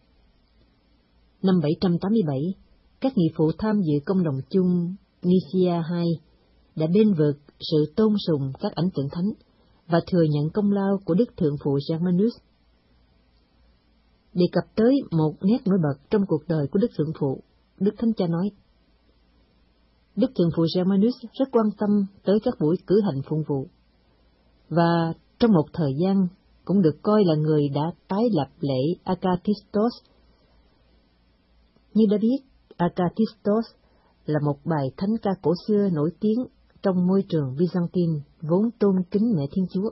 Năm bảy trăm tám mươi bảy, các nghị phụ tham dự công đồng chung Nicaea hai đã bên vực sự tôn sùng các ảnh tượng thánh và thừa nhận công lao của Đức Thượng Phụ Germanus. Đề cập tới một nét nổi bật trong cuộc đời của Đức Thượng Phụ, Đức Thánh Cha nói: Đức Thượng Phụ Germanus rất quan tâm tới các buổi cử hành phụng vụ, và trong một thời gian cũng được coi là người đã tái lập lễ Akatistos. Như đã biết, Akatistos là một bài thánh ca cổ xưa nổi tiếng trong môi trường Byzantine vốn tôn kính Mẹ Thiên Chúa.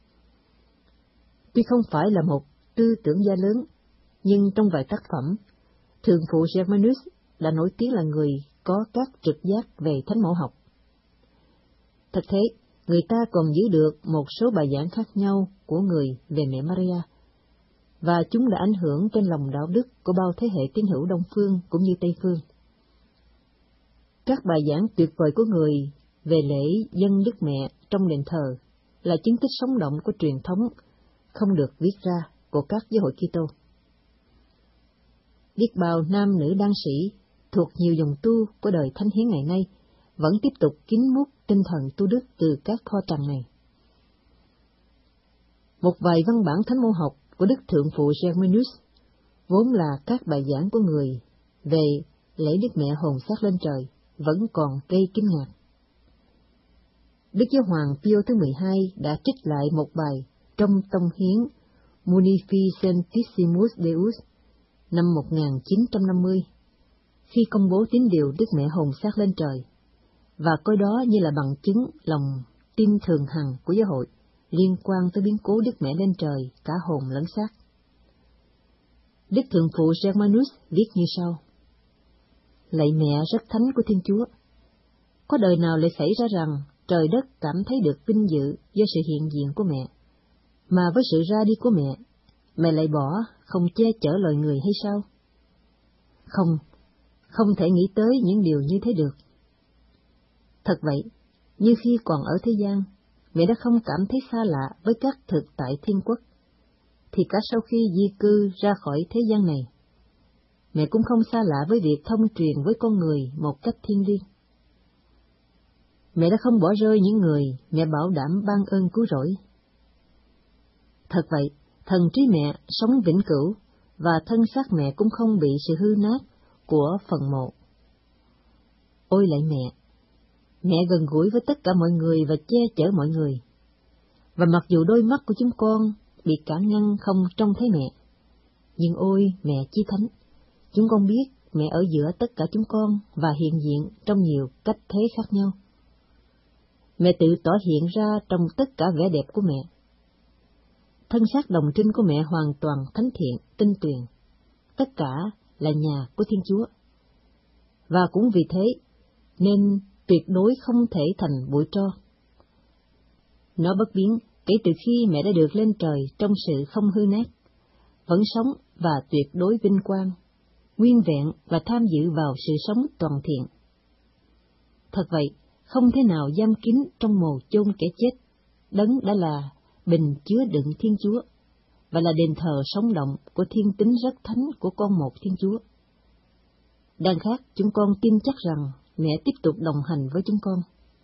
Tuy không phải là một tư tưởng gia lớn, nhưng trong vài tác phẩm, Thượng Phụ Germanus đã nổi tiếng là người có các trực giác về thánh mẫu học. Thật thế, người ta còn giữ được một số bài giảng khác nhau của người về Mẹ Maria, và chúng đã ảnh hưởng trên lòng đạo đức của bao thế hệ tín hữu Đông Phương cũng như Tây Phương. Các bài giảng tuyệt vời của người về lễ dâng Đức Mẹ trong đền thờ là chứng tích sống động của truyền thống không được viết ra của các giáo hội Kitô. Biết bao nam nữ đan sĩ thuộc nhiều dòng tu của đời thánh hiến ngày nay vẫn tiếp tục kín mút tinh thần tu đức từ các kho tàng này. Một vài văn bản thánh mẫu học của Đức Thượng Phụ Germanus vốn là các bài giảng của người về lễ Đức Mẹ hồn xác lên trời vẫn còn gây kinh ngạc. Đức Giáo Hoàng Pio thứ mười hai đã trích lại một bài trong tông hiến Munificentissimus Deus năm một nghìn chín trăm năm mươi, khi công bố tín điều Đức Mẹ hồn xác lên trời, và coi đó như là bằng chứng lòng tin thường hằng của giáo hội liên quan tới biến cố Đức Mẹ lên trời cả hồn lẫn xác. Đức Thượng Phụ Germanus viết như sau: Lạy Mẹ rất thánh của Thiên Chúa, có đời nào lại xảy ra rằng trời đất cảm thấy được vinh dự do sự hiện diện của Mẹ, mà với sự ra đi của Mẹ, Mẹ lại bỏ không che chở loài người hay sao? Không, không thể nghĩ tới những điều như thế được. Thật vậy, như khi còn ở thế gian, Mẹ đã không cảm thấy xa lạ với các thực tại thiên quốc, thì cả sau khi di cư ra khỏi thế gian này, Mẹ cũng không xa lạ với việc thông truyền với con người một cách thiêng liêng. Mẹ đã không bỏ rơi những người Mẹ bảo đảm ban ơn cứu rỗi. Thật vậy, Thần trí mẹ sống vĩnh cửu, và thân xác mẹ cũng không bị sự hư nát của phần mộ. Ôi lạy mẹ, mẹ gần gũi với tất cả mọi người và che chở mọi người. Và mặc dù đôi mắt của chúng con bị cản ngăn không trông thấy mẹ, nhưng ôi mẹ chí thánh, chúng con biết mẹ ở giữa tất cả chúng con và hiện diện trong nhiều cách thế khác nhau. Mẹ tự tỏ hiện ra trong tất cả vẻ đẹp của mẹ. Thân xác đồng trinh của mẹ hoàn toàn thánh thiện, tinh tuyền, tất cả là nhà của Thiên Chúa. Và cũng vì thế, nên tuyệt đối không thể thành bụi tro. Nó bất biến kể từ khi mẹ đã được lên trời trong sự không hư nát, vẫn sống và tuyệt đối vinh quang, nguyên vẹn và tham dự vào sự sống toàn thiện. Thật vậy, không thể nào giam kín trong mồ chôn kẻ chết, đấng đã là bình chứa đựng Thiên Chúa, và là đền thờ sống động của thiên tính rất thánh của con một Thiên Chúa. Đằng khác, chúng con tin chắc rằng mẹ tiếp tục đồng hành với chúng con.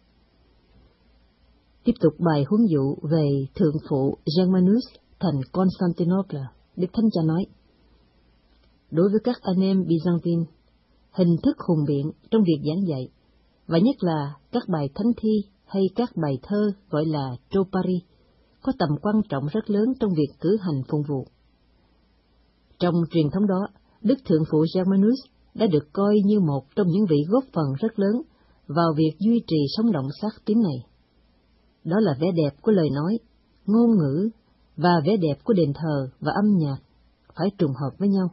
Tiếp tục bài huấn dụ về thượng phụ Germanus thành Constantinople, Đức Thánh Cha nói: đối với các anh em Byzantine, hình thức hùng biện trong việc giảng dạy, và nhất là các bài thánh thi hay các bài thơ gọi là tropari, có tầm quan trọng rất lớn trong việc cử hành phụng vụ. Trong truyền thống đó, Đức Thượng phụ Germanus đã được coi như một trong những vị góp phần rất lớn vào việc duy trì sống động xác tín này. Đó là vẻ đẹp của lời nói, ngôn ngữ và vẻ đẹp của đền thờ và âm nhạc phải trùng hợp với nhau.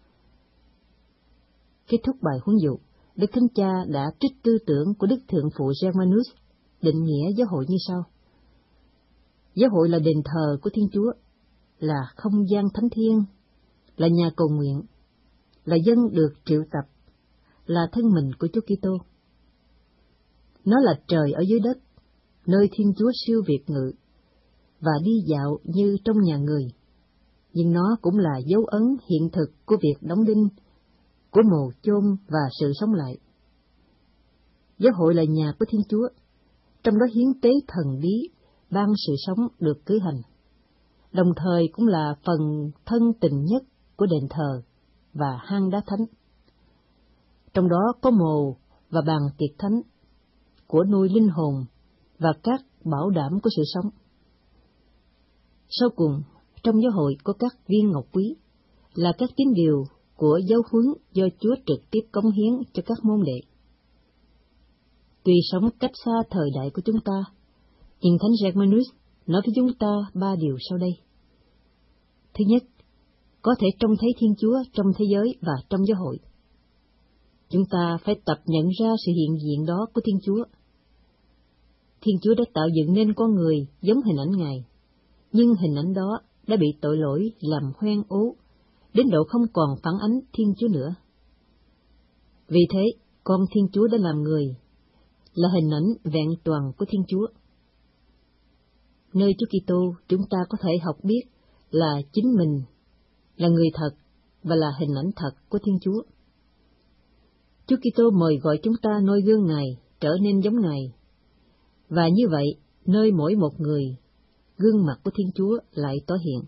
Kết thúc bài huấn dụ, Đức Thánh Cha đã trích tư tưởng của Đức Thượng phụ Germanus định nghĩa giáo hội như sau: giáo hội là đền thờ của Thiên Chúa, là không gian thánh thiêng, là nhà cầu nguyện, là dân được triệu tập, là thân mình của Chúa Kitô. Nó là trời ở dưới đất, nơi Thiên Chúa siêu việt ngự, và đi dạo như trong nhà người, nhưng nó cũng là dấu ấn hiện thực của việc đóng đinh, của mồ chôn và sự sống lại. Giáo hội là nhà của Thiên Chúa, trong đó hiến tế thần bí ban sự sống được cử hành, đồng thời cũng là phần thân tình nhất của đền thờ và hang đá thánh. Trong đó có mồ và bàn tiệc thánh, của nuôi linh hồn và các bảo đảm của sự sống. Sau cùng, trong giáo hội có các viên ngọc quý, là các tín điều của giáo huấn do Chúa trực tiếp cống hiến cho các môn đệ. Tuy sống cách xa thời đại của chúng ta, nhưng Thánh Germanus nói với chúng ta ba điều sau đây. Thứ nhất, có thể trông thấy Thiên Chúa trong thế giới và trong giáo hội. Chúng ta phải tập nhận ra sự hiện diện đó của Thiên Chúa. Thiên Chúa đã tạo dựng nên con người giống hình ảnh Ngài, nhưng hình ảnh đó đã bị tội lỗi làm hoen ố, đến độ không còn phản ánh Thiên Chúa nữa. Vì thế, con Thiên Chúa đã làm người, là hình ảnh vẹn toàn của Thiên Chúa. Nơi Chúa Kitô, chúng ta có thể học biết là chính mình, là người thật và là hình ảnh thật của Thiên Chúa. Chúa Kitô mời gọi chúng ta noi gương Ngài, trở nên giống Ngài. Và như vậy, nơi mỗi một người, gương mặt của Thiên Chúa lại tỏ hiện.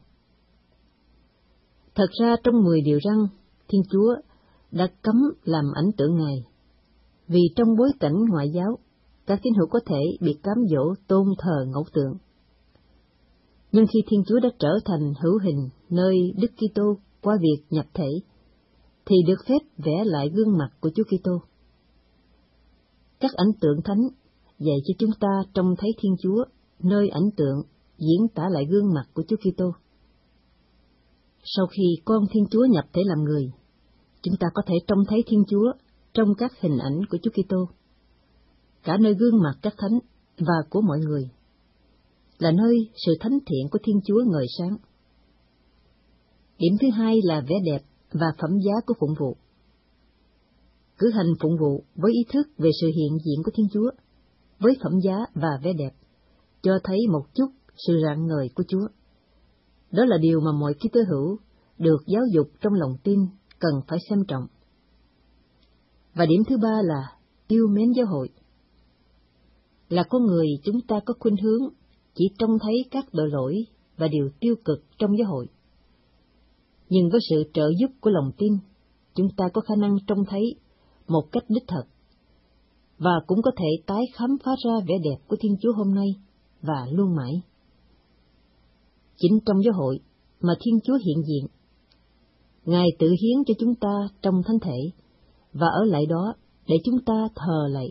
Thật ra trong mười điều răn, Thiên Chúa đã cấm làm ảnh tượng Ngài, vì trong bối cảnh ngoại giáo, các tín hữu có thể bị cám dỗ tôn thờ ngẫu tượng. Nhưng khi Thiên Chúa đã trở thành hữu hình nơi Đức Kitô qua việc nhập thể, thì được phép vẽ lại gương mặt của Chúa Kitô. Các ảnh tượng thánh dạy cho chúng ta trông thấy Thiên Chúa nơi ảnh tượng diễn tả lại gương mặt của Chúa Kitô. Sau khi con Thiên Chúa nhập thể làm người, chúng ta có thể trông thấy Thiên Chúa trong các hình ảnh của Chúa Kitô, cả nơi gương mặt các thánh và của mọi người, là nơi sự thánh thiện của Thiên Chúa ngời sáng. Điểm thứ hai là vẻ đẹp và phẩm giá của phụng vụ. Cử hành phụng vụ với ý thức về sự hiện diện của Thiên Chúa, với phẩm giá và vẻ đẹp, cho thấy một chút sự rạng ngời của Chúa. Đó là điều mà mọi Kitô hữu được giáo dục trong lòng tin cần phải xem trọng. Và điểm thứ ba là yêu mến giáo hội. Là con người, chúng ta có khuynh hướng chỉ trông thấy các tội lỗi và điều tiêu cực trong giáo hội. Nhưng với sự trợ giúp của lòng tin, chúng ta có khả năng trông thấy một cách đích thực, và cũng có thể tái khám phá ra vẻ đẹp của Thiên Chúa hôm nay và luôn mãi. Chính trong giáo hội mà Thiên Chúa hiện diện. Ngài tự hiến cho chúng ta trong thánh thể, và ở lại đó để chúng ta thờ lạy.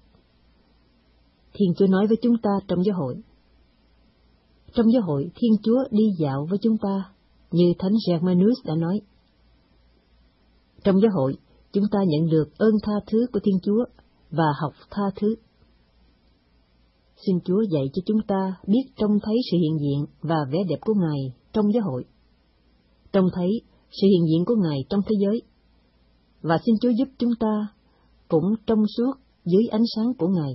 Thiên Chúa nói với chúng ta trong giáo hội. Trong giáo hội, Thiên Chúa đi dạo với chúng ta, như Thánh Germanus đã nói. Trong giáo hội, chúng ta nhận được ơn tha thứ của Thiên Chúa và học tha thứ. Xin Chúa dạy cho chúng ta biết trông thấy sự hiện diện và vẻ đẹp của Ngài trong giáo hội, trông thấy sự hiện diện của Ngài trong thế giới, và xin Chúa giúp chúng ta cũng trong suốt dưới ánh sáng của Ngài.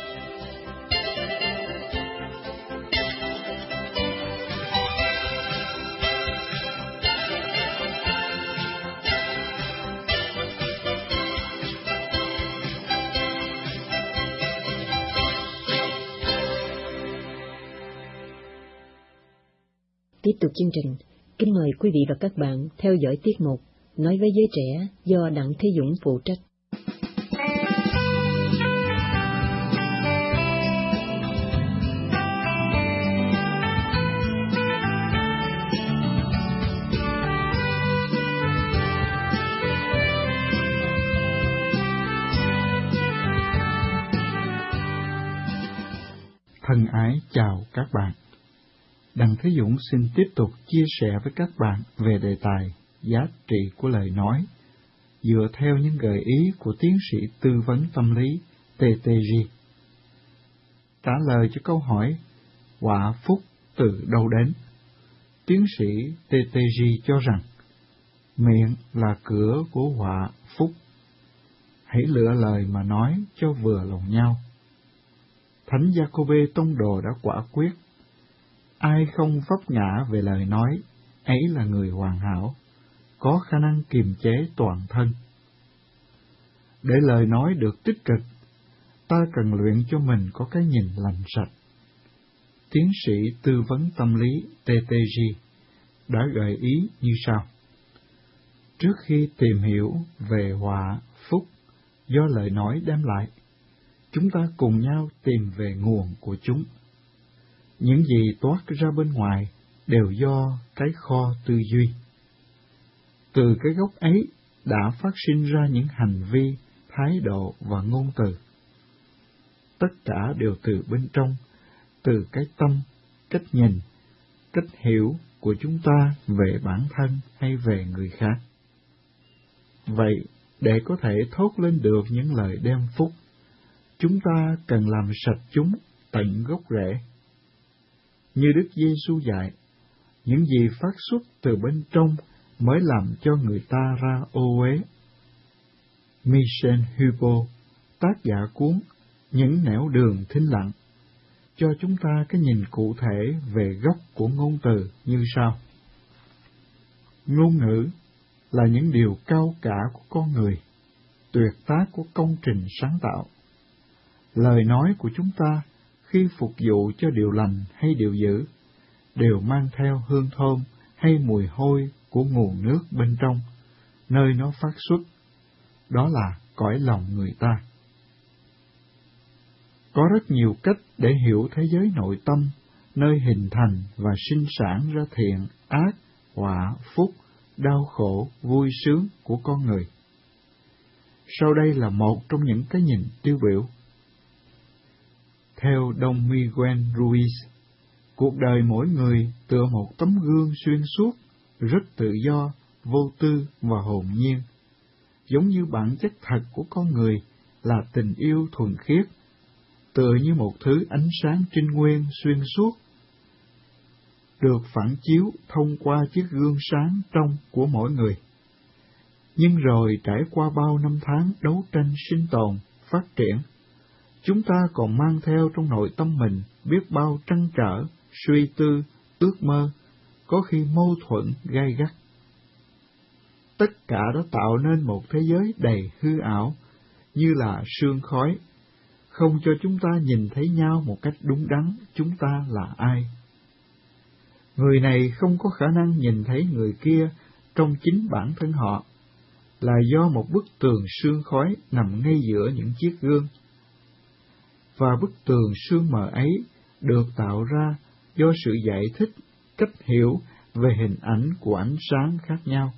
Tiếp tục chương trình, kính mời quý vị và các bạn theo dõi tiết mục Nói với giới trẻ do Đặng Thế Dũng phụ trách. Thân ái chào các bạn. Đặng Thế Dũng xin tiếp tục chia sẻ với các bạn về đề tài giá trị của lời nói, dựa theo những gợi ý của tiến sĩ tư vấn tâm lý tê tê giê. Trả lời cho câu hỏi, họa phúc từ đâu đến? Tiến sĩ tê tê giê cho rằng, miệng là cửa của họa phúc. Hãy lựa lời mà nói cho vừa lòng nhau. Thánh Gia-cô-bê tông đồ đã quả quyết, ai không vấp ngã về lời nói, ấy là người hoàn hảo, có khả năng kiềm chế toàn thân. Để lời nói được tích cực, ta cần luyện cho mình có cái nhìn lành sạch. Tiến sĩ tư vấn tâm lý tê tê giê đã gợi ý như sau. Trước khi tìm hiểu về họa phúc do lời nói đem lại, chúng ta cùng nhau tìm về nguồn của chúng. Những gì toát ra bên ngoài đều do cái kho tư duy. Từ cái gốc ấy đã phát sinh ra những hành vi, thái độ và ngôn từ. Tất cả đều từ bên trong, từ cái tâm, cách nhìn, cách hiểu của chúng ta về bản thân hay về người khác. Vậy, để có thể thốt lên được những lời đem phúc, chúng ta cần làm sạch chúng tận gốc rễ. Như Đức Giê-xu dạy, những gì phát xuất từ bên trong mới làm cho người ta ra ô uế. Michel Hugo, tác giả cuốn Những nẻo đường thinh lặng, cho chúng ta cái nhìn cụ thể về gốc của ngôn từ như sau. Ngôn ngữ là những điều cao cả của con người, tuyệt tác của công trình sáng tạo. Lời nói của chúng ta khi phục vụ cho điều lành hay điều dữ, đều mang theo hương thơm hay mùi hôi của nguồn nước bên trong, nơi nó phát xuất, đó là cõi lòng người ta. Có rất nhiều cách để hiểu thế giới nội tâm, nơi hình thành và sinh sản ra thiện, ác, họa, phúc, đau khổ, vui sướng của con người. Sau đây là một trong những cái nhìn tiêu biểu. Theo Don Miguel Ruiz, cuộc đời mỗi người tựa một tấm gương xuyên suốt, rất tự do, vô tư và hồn nhiên, giống như bản chất thật của con người là tình yêu thuần khiết, tựa như một thứ ánh sáng trinh nguyên xuyên suốt, được phản chiếu thông qua chiếc gương sáng trong của mỗi người. Nhưng rồi trải qua bao năm tháng đấu tranh sinh tồn, phát triển, chúng ta còn mang theo trong nội tâm mình biết bao trăn trở, suy tư, ước mơ, có khi mâu thuẫn gay gắt. Tất cả đã tạo nên một thế giới đầy hư ảo, như là sương khói, không cho chúng ta nhìn thấy nhau một cách đúng đắn chúng ta là ai. Người này không có khả năng nhìn thấy người kia trong chính bản thân họ, là do một bức tường sương khói nằm ngay giữa những chiếc gương. Và bức tường sương mờ ấy được tạo ra do sự giải thích, cách hiểu về hình ảnh của ánh sáng khác nhau.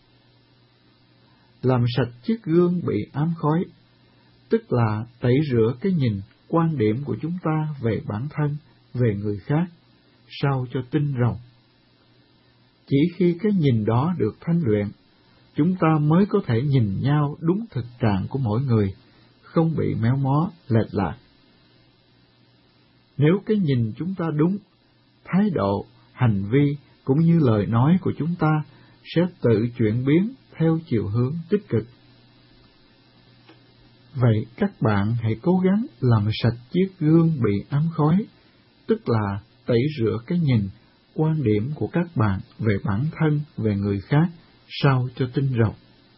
Làm sạch chiếc gương bị ám khói, tức là tẩy rửa cái nhìn, quan điểm của chúng ta về bản thân, về người khác, sao cho tinh rồng. Chỉ khi cái nhìn đó được thanh luyện, chúng ta mới có thể nhìn nhau đúng thực trạng của mỗi người, không bị méo mó, lệch lạc. Nếu cái nhìn chúng ta đúng, thái độ, hành vi cũng như lời nói của chúng ta sẽ tự chuyển biến theo chiều hướng tích cực. Vậy các bạn hãy cố gắng làm sạch chiếc gương bị ám khói, tức là tẩy rửa cái nhìn, quan điểm của các bạn về bản thân, về người khác, sao cho tinh rồng.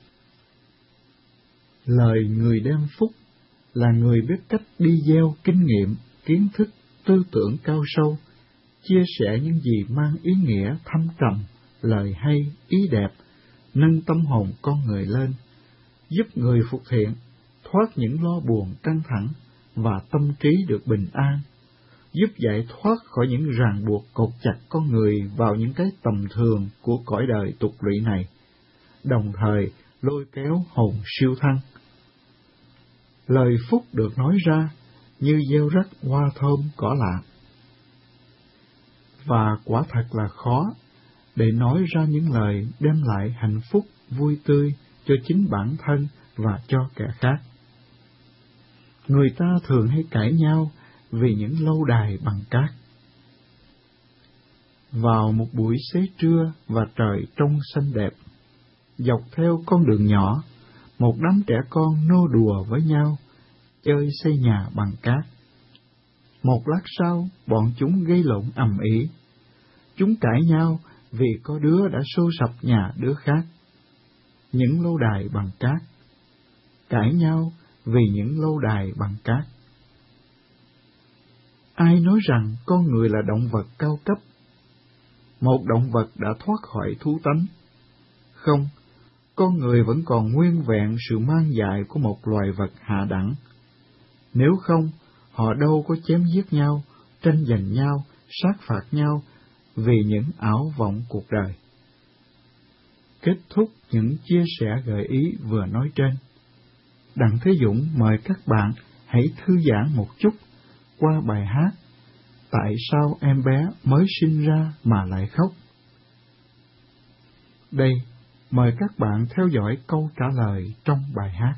Lời người đem phúc là người biết cách đi gieo kinh nghiệm, kiến thức, tư tưởng cao sâu, chia sẻ những gì mang ý nghĩa thâm trầm, lời hay, ý đẹp, nâng tâm hồn con người lên, giúp người phục thiện, thoát những lo buồn căng thẳng và tâm trí được bình an, giúp giải thoát khỏi những ràng buộc cột chặt con người vào những cái tầm thường của cõi đời tục lụy này, đồng thời lôi kéo hồn siêu thăng. Lời phúc được nói ra như gieo rắc hoa thơm cỏ lạ. Và quả thật là khó để nói ra những lời đem lại hạnh phúc, vui tươi cho chính bản thân và cho kẻ khác. Người ta thường hay cãi nhau vì những lâu đài bằng cát. Vào một buổi xế trưa và trời trong xanh đẹp, dọc theo con đường nhỏ, một đám trẻ con nô đùa với nhau, chơi xây nhà bằng cát. Một lát sau, bọn chúng gây lộn ầm ĩ. Chúng cãi nhau vì có đứa đã xô sập nhà đứa khác. Những lâu đài bằng cát. Cãi nhau vì những lâu đài bằng cát. Ai nói rằng con người là động vật cao cấp? Một động vật đã thoát khỏi thú tánh. Không, con người vẫn còn nguyên vẹn sự mang dại của một loài vật hạ đẳng. Nếu không, họ đâu có chém giết nhau, tranh giành nhau, sát phạt nhau vì những ảo vọng cuộc đời. Kết thúc những chia sẻ gợi ý vừa nói trên, Đặng Thế Dũng mời các bạn hãy thư giãn một chút qua bài hát Tại sao em bé mới sinh ra mà lại khóc? Đây, mời các bạn theo dõi câu trả lời trong bài hát.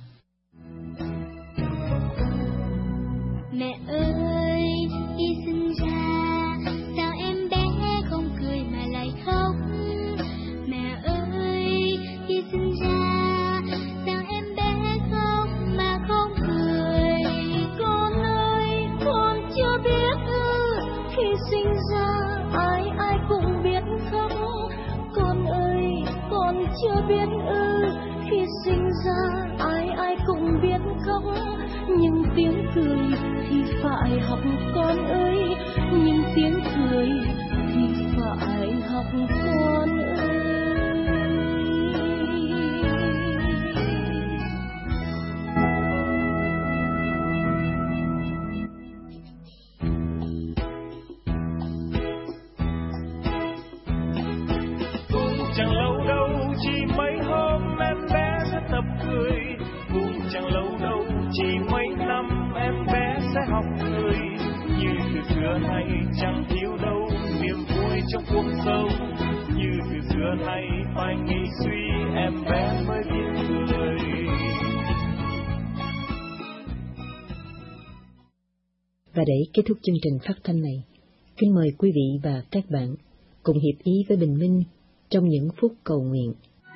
Mẹ ơi, khi sinh ra, sao em bé không cười mà lại khóc? Mẹ ơi, khi sinh ra, sao em bé khóc mà không cười? Con ơi, con chưa biết ư, khi sinh ra, ai ai cũng biết khóc. Con ơi, con chưa biết ư, khi sinh ra, ai ai cũng biết khóc. Nhưng tiếng cười thì phải học con ơi, nhưng tiếng cười thì phải học con ơi. Cũng chẳng lâu đâu, chỉ mấy hôm em bé sẽ tập cười. Cũng chẳng lâu đâu, chỉ mấy năm em bé sẽ học cười. Như từ xưa nay chẳng thiếu đâu niềm vui trong cuộc sống. Như từ xưa nay phải nghĩ suy em bé mới biết cười. Và để kết thúc chương trình phát thanh này, kính mời quý vị và các bạn cùng hiệp ý với Bình Minh trong những phút cầu nguyện.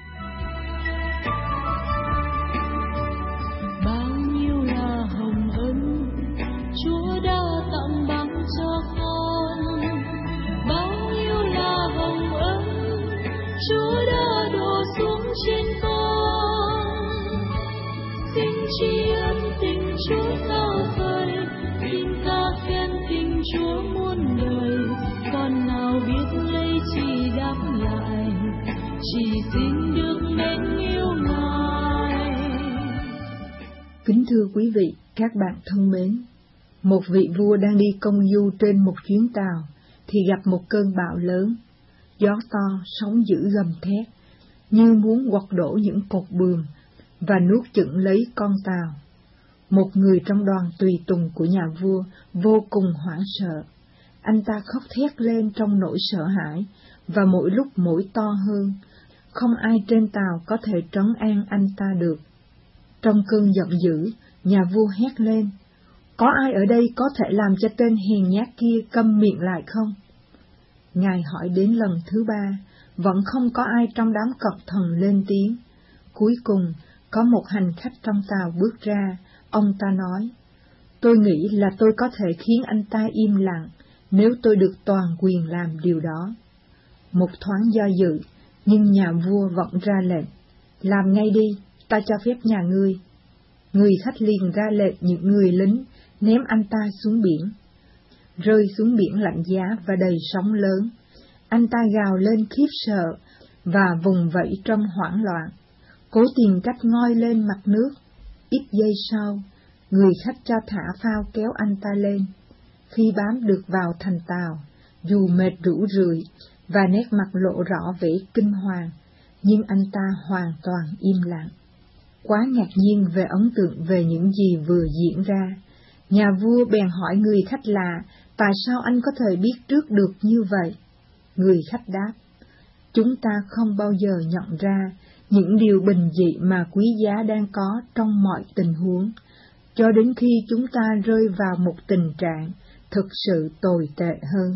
Chúa đã tặng bằng cho con bao nhiêu là hồng ân, Chúa đã đổ xuống trên con. Xin tri ân tình Chúa cao vời, xin ca khen tình Chúa muôn đời. Con nào biết lấy thưa quý vị, các bạn thân mến, một vị vua đang đi công du trên một chuyến tàu thì gặp một cơn bão lớn, gió to, sóng dữ gầm thét, như muốn quật đổ những cột buồm và nuốt chửng lấy con tàu. Một người trong đoàn tùy tùng của nhà vua vô cùng hoảng sợ. Anh ta khóc thét lên trong nỗi sợ hãi, và mỗi lúc mỗi to hơn. Không ai trên tàu có thể trấn an anh ta được. Trong cơn giận dữ, nhà vua hét lên: "Có ai ở đây có thể làm cho tên hèn nhát kia câm miệng lại không?" Ngài hỏi đến lần thứ ba, vẫn không có ai trong đám cận thần lên tiếng. Cuối cùng, có một hành khách trong tàu bước ra, ông ta nói: "Tôi nghĩ là tôi có thể khiến anh ta im lặng, nếu tôi được toàn quyền làm điều đó." Một thoáng do dự, nhưng nhà vua vẫn ra lệnh: "Làm ngay đi, ta cho phép nhà ngươi." Người khách liền ra lệnh những người lính ném anh ta xuống biển. Rơi xuống biển lạnh giá và đầy sóng lớn, anh ta gào lên khiếp sợ và vùng vẫy trong hoảng loạn, cố tìm cách ngoi lên mặt nước. Ít giây sau, người khách cho thả phao kéo anh ta lên. Khi bám được vào thành tàu, dù mệt rũ rượi và nét mặt lộ rõ vẻ kinh hoàng, nhưng anh ta hoàn toàn im lặng. Quá ngạc nhiên về ấn tượng về những gì vừa diễn ra, nhà vua bèn hỏi người khách là tại sao anh có thể biết trước được như vậy. Người khách đáp: "Chúng ta không bao giờ nhận ra những điều bình dị mà quý giá đang có trong mọi tình huống, cho đến khi chúng ta rơi vào một tình trạng thực sự tồi tệ hơn."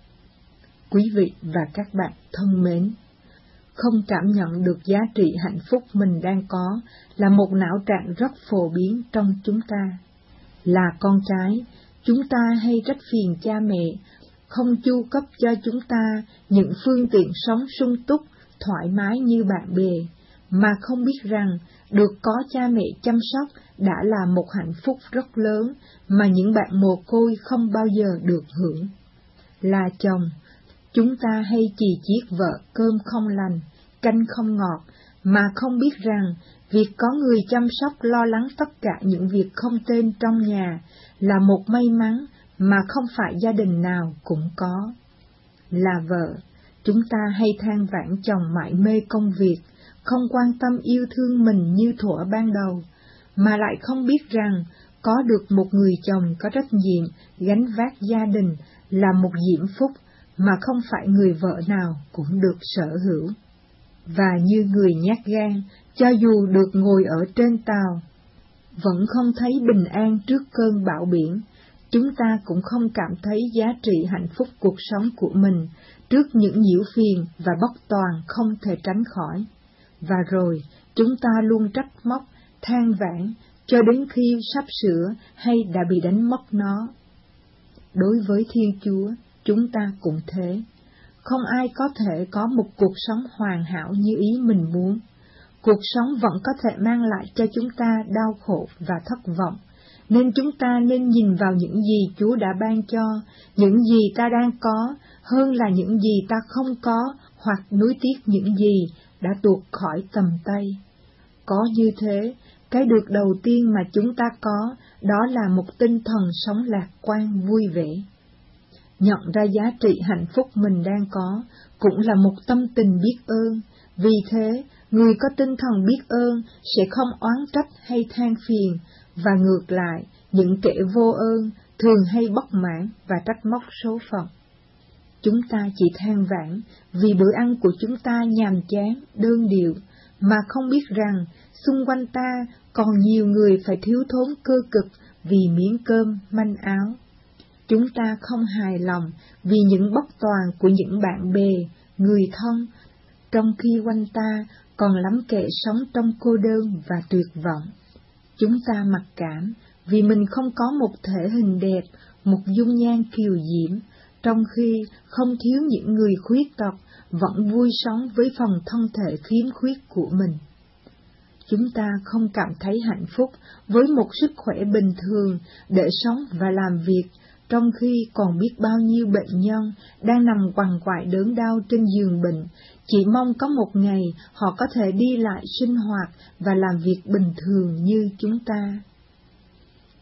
Quý vị và các bạn thân mến, không cảm nhận được giá trị hạnh phúc mình đang có là một não trạng rất phổ biến trong chúng ta. Là con cái, chúng ta hay trách phiền cha mẹ không chu cấp cho chúng ta những phương tiện sống sung túc, thoải mái như bạn bè, mà không biết rằng được có cha mẹ chăm sóc đã là một hạnh phúc rất lớn mà những bạn mồ côi không bao giờ được hưởng. Là chồng, chúng ta hay chì chiết vợ cơm không lành, canh không ngọt, mà không biết rằng việc có người chăm sóc lo lắng tất cả những việc không tên trong nhà là một may mắn mà không phải gia đình nào cũng có. Là vợ, chúng ta hay than vãn chồng mải mê công việc, không quan tâm yêu thương mình như thuở ban đầu, mà lại không biết rằng có được một người chồng có trách nhiệm gánh vác gia đình là một diễm phúc mà không phải người vợ nào cũng được sở hữu. Và như người nhát gan, cho dù được ngồi ở trên tàu, vẫn không thấy bình an trước cơn bão biển, chúng ta cũng không cảm thấy giá trị hạnh phúc cuộc sống của mình trước những nhiễu phiền và bất toàn không thể tránh khỏi. Và rồi, chúng ta luôn trách móc, than vãn, cho đến khi sắp sửa hay đã bị đánh mất nó. Đối với Thiên Chúa, chúng ta cũng thế. Không ai có thể có một cuộc sống hoàn hảo như ý mình muốn. Cuộc sống vẫn có thể mang lại cho chúng ta đau khổ và thất vọng, nên chúng ta nên nhìn vào những gì Chúa đã ban cho, những gì ta đang có, hơn là những gì ta không có, hoặc nuối tiếc những gì đã tuột khỏi tầm tay. Có như thế, cái được đầu tiên mà chúng ta có, đó là một tinh thần sống lạc quan vui vẻ. Nhận ra giá trị hạnh phúc mình đang có cũng là một tâm tình biết ơn. Vì thế, người có tinh thần biết ơn sẽ không oán trách hay than phiền, và ngược lại, những kẻ vô ơn thường hay bất mãn và trách móc số phận. Chúng ta chỉ than vãn vì bữa ăn của chúng ta nhàm chán, đơn điệu, mà không biết rằng xung quanh ta còn nhiều người phải thiếu thốn cơ cực vì miếng cơm, manh áo. Chúng ta không hài lòng vì những bất toàn của những bạn bè, người thân, trong khi quanh ta còn lắm kẻ sống trong cô đơn và tuyệt vọng. Chúng ta mặc cảm vì mình không có một thể hình đẹp, một dung nhan kiều diễm, trong khi không thiếu những người khuyết tật vẫn vui sống với phần thân thể khiếm khuyết của mình. Chúng ta không cảm thấy hạnh phúc với một sức khỏe bình thường để sống và làm việc, trong khi còn biết bao nhiêu bệnh nhân đang nằm quằn quại đớn đau trên giường bệnh, chỉ mong có một ngày họ có thể đi lại sinh hoạt và làm việc bình thường như chúng ta.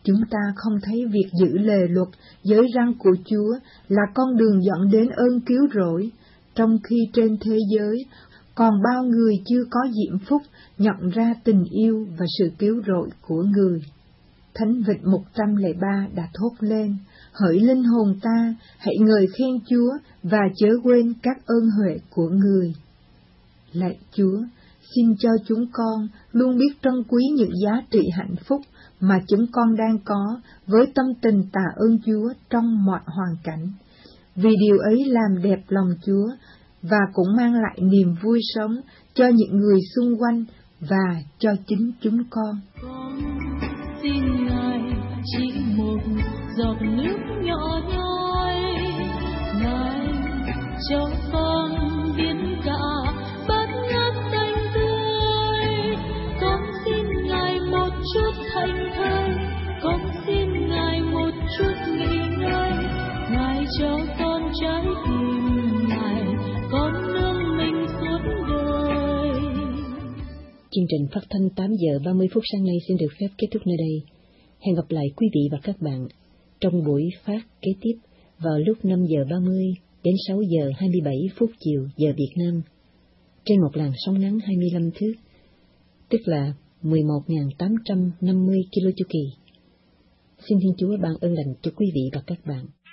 Chúng ta không thấy việc giữ lề luật, giới răn của Chúa là con đường dẫn đến ơn cứu rỗi, trong khi trên thế giới còn bao người chưa có diễm phúc nhận ra tình yêu và sự cứu rỗi của người. Thánh Vịnh một trăm lẻ ba đã thốt lên: hỡi linh hồn ta, hãy ngợi khen Chúa và chớ quên các ơn huệ của người. Lạy Chúa, xin cho chúng con luôn biết trân quý những giá trị hạnh phúc mà chúng con đang có, với tâm tình tạ ơn Chúa trong mọi hoàn cảnh, vì điều ấy làm đẹp lòng Chúa và cũng mang lại niềm vui sống cho những người xung quanh và cho chính chúng con. Con xin Ngài chỉ một giọt nước nhỏ nhoi, Ngài cho con biến cả bát ngát xanh tươi. Con xin Ngài một chút thành thơi, con xin Ngài một chút nghỉ ngơi. Ngài cho con trái tim Ngài, con nương mình suốt đời. Chương trình phát thanh tám giờ ba mươi phút sáng nay xin được phép kết thúc nơi đây. Hẹn gặp lại quý vị và các bạn trong buổi phát kế tiếp vào lúc năm giờ ba mươi đến sáu giờ hai mươi bảy phút chiều giờ Việt Nam, trên một làn sóng ngắn hai mươi lăm thước, tức là mười một nghìn tám trăm năm mươi ki lô chu kỳ. Xin Thiên Chúa ban ơn lành cho quý vị và các bạn.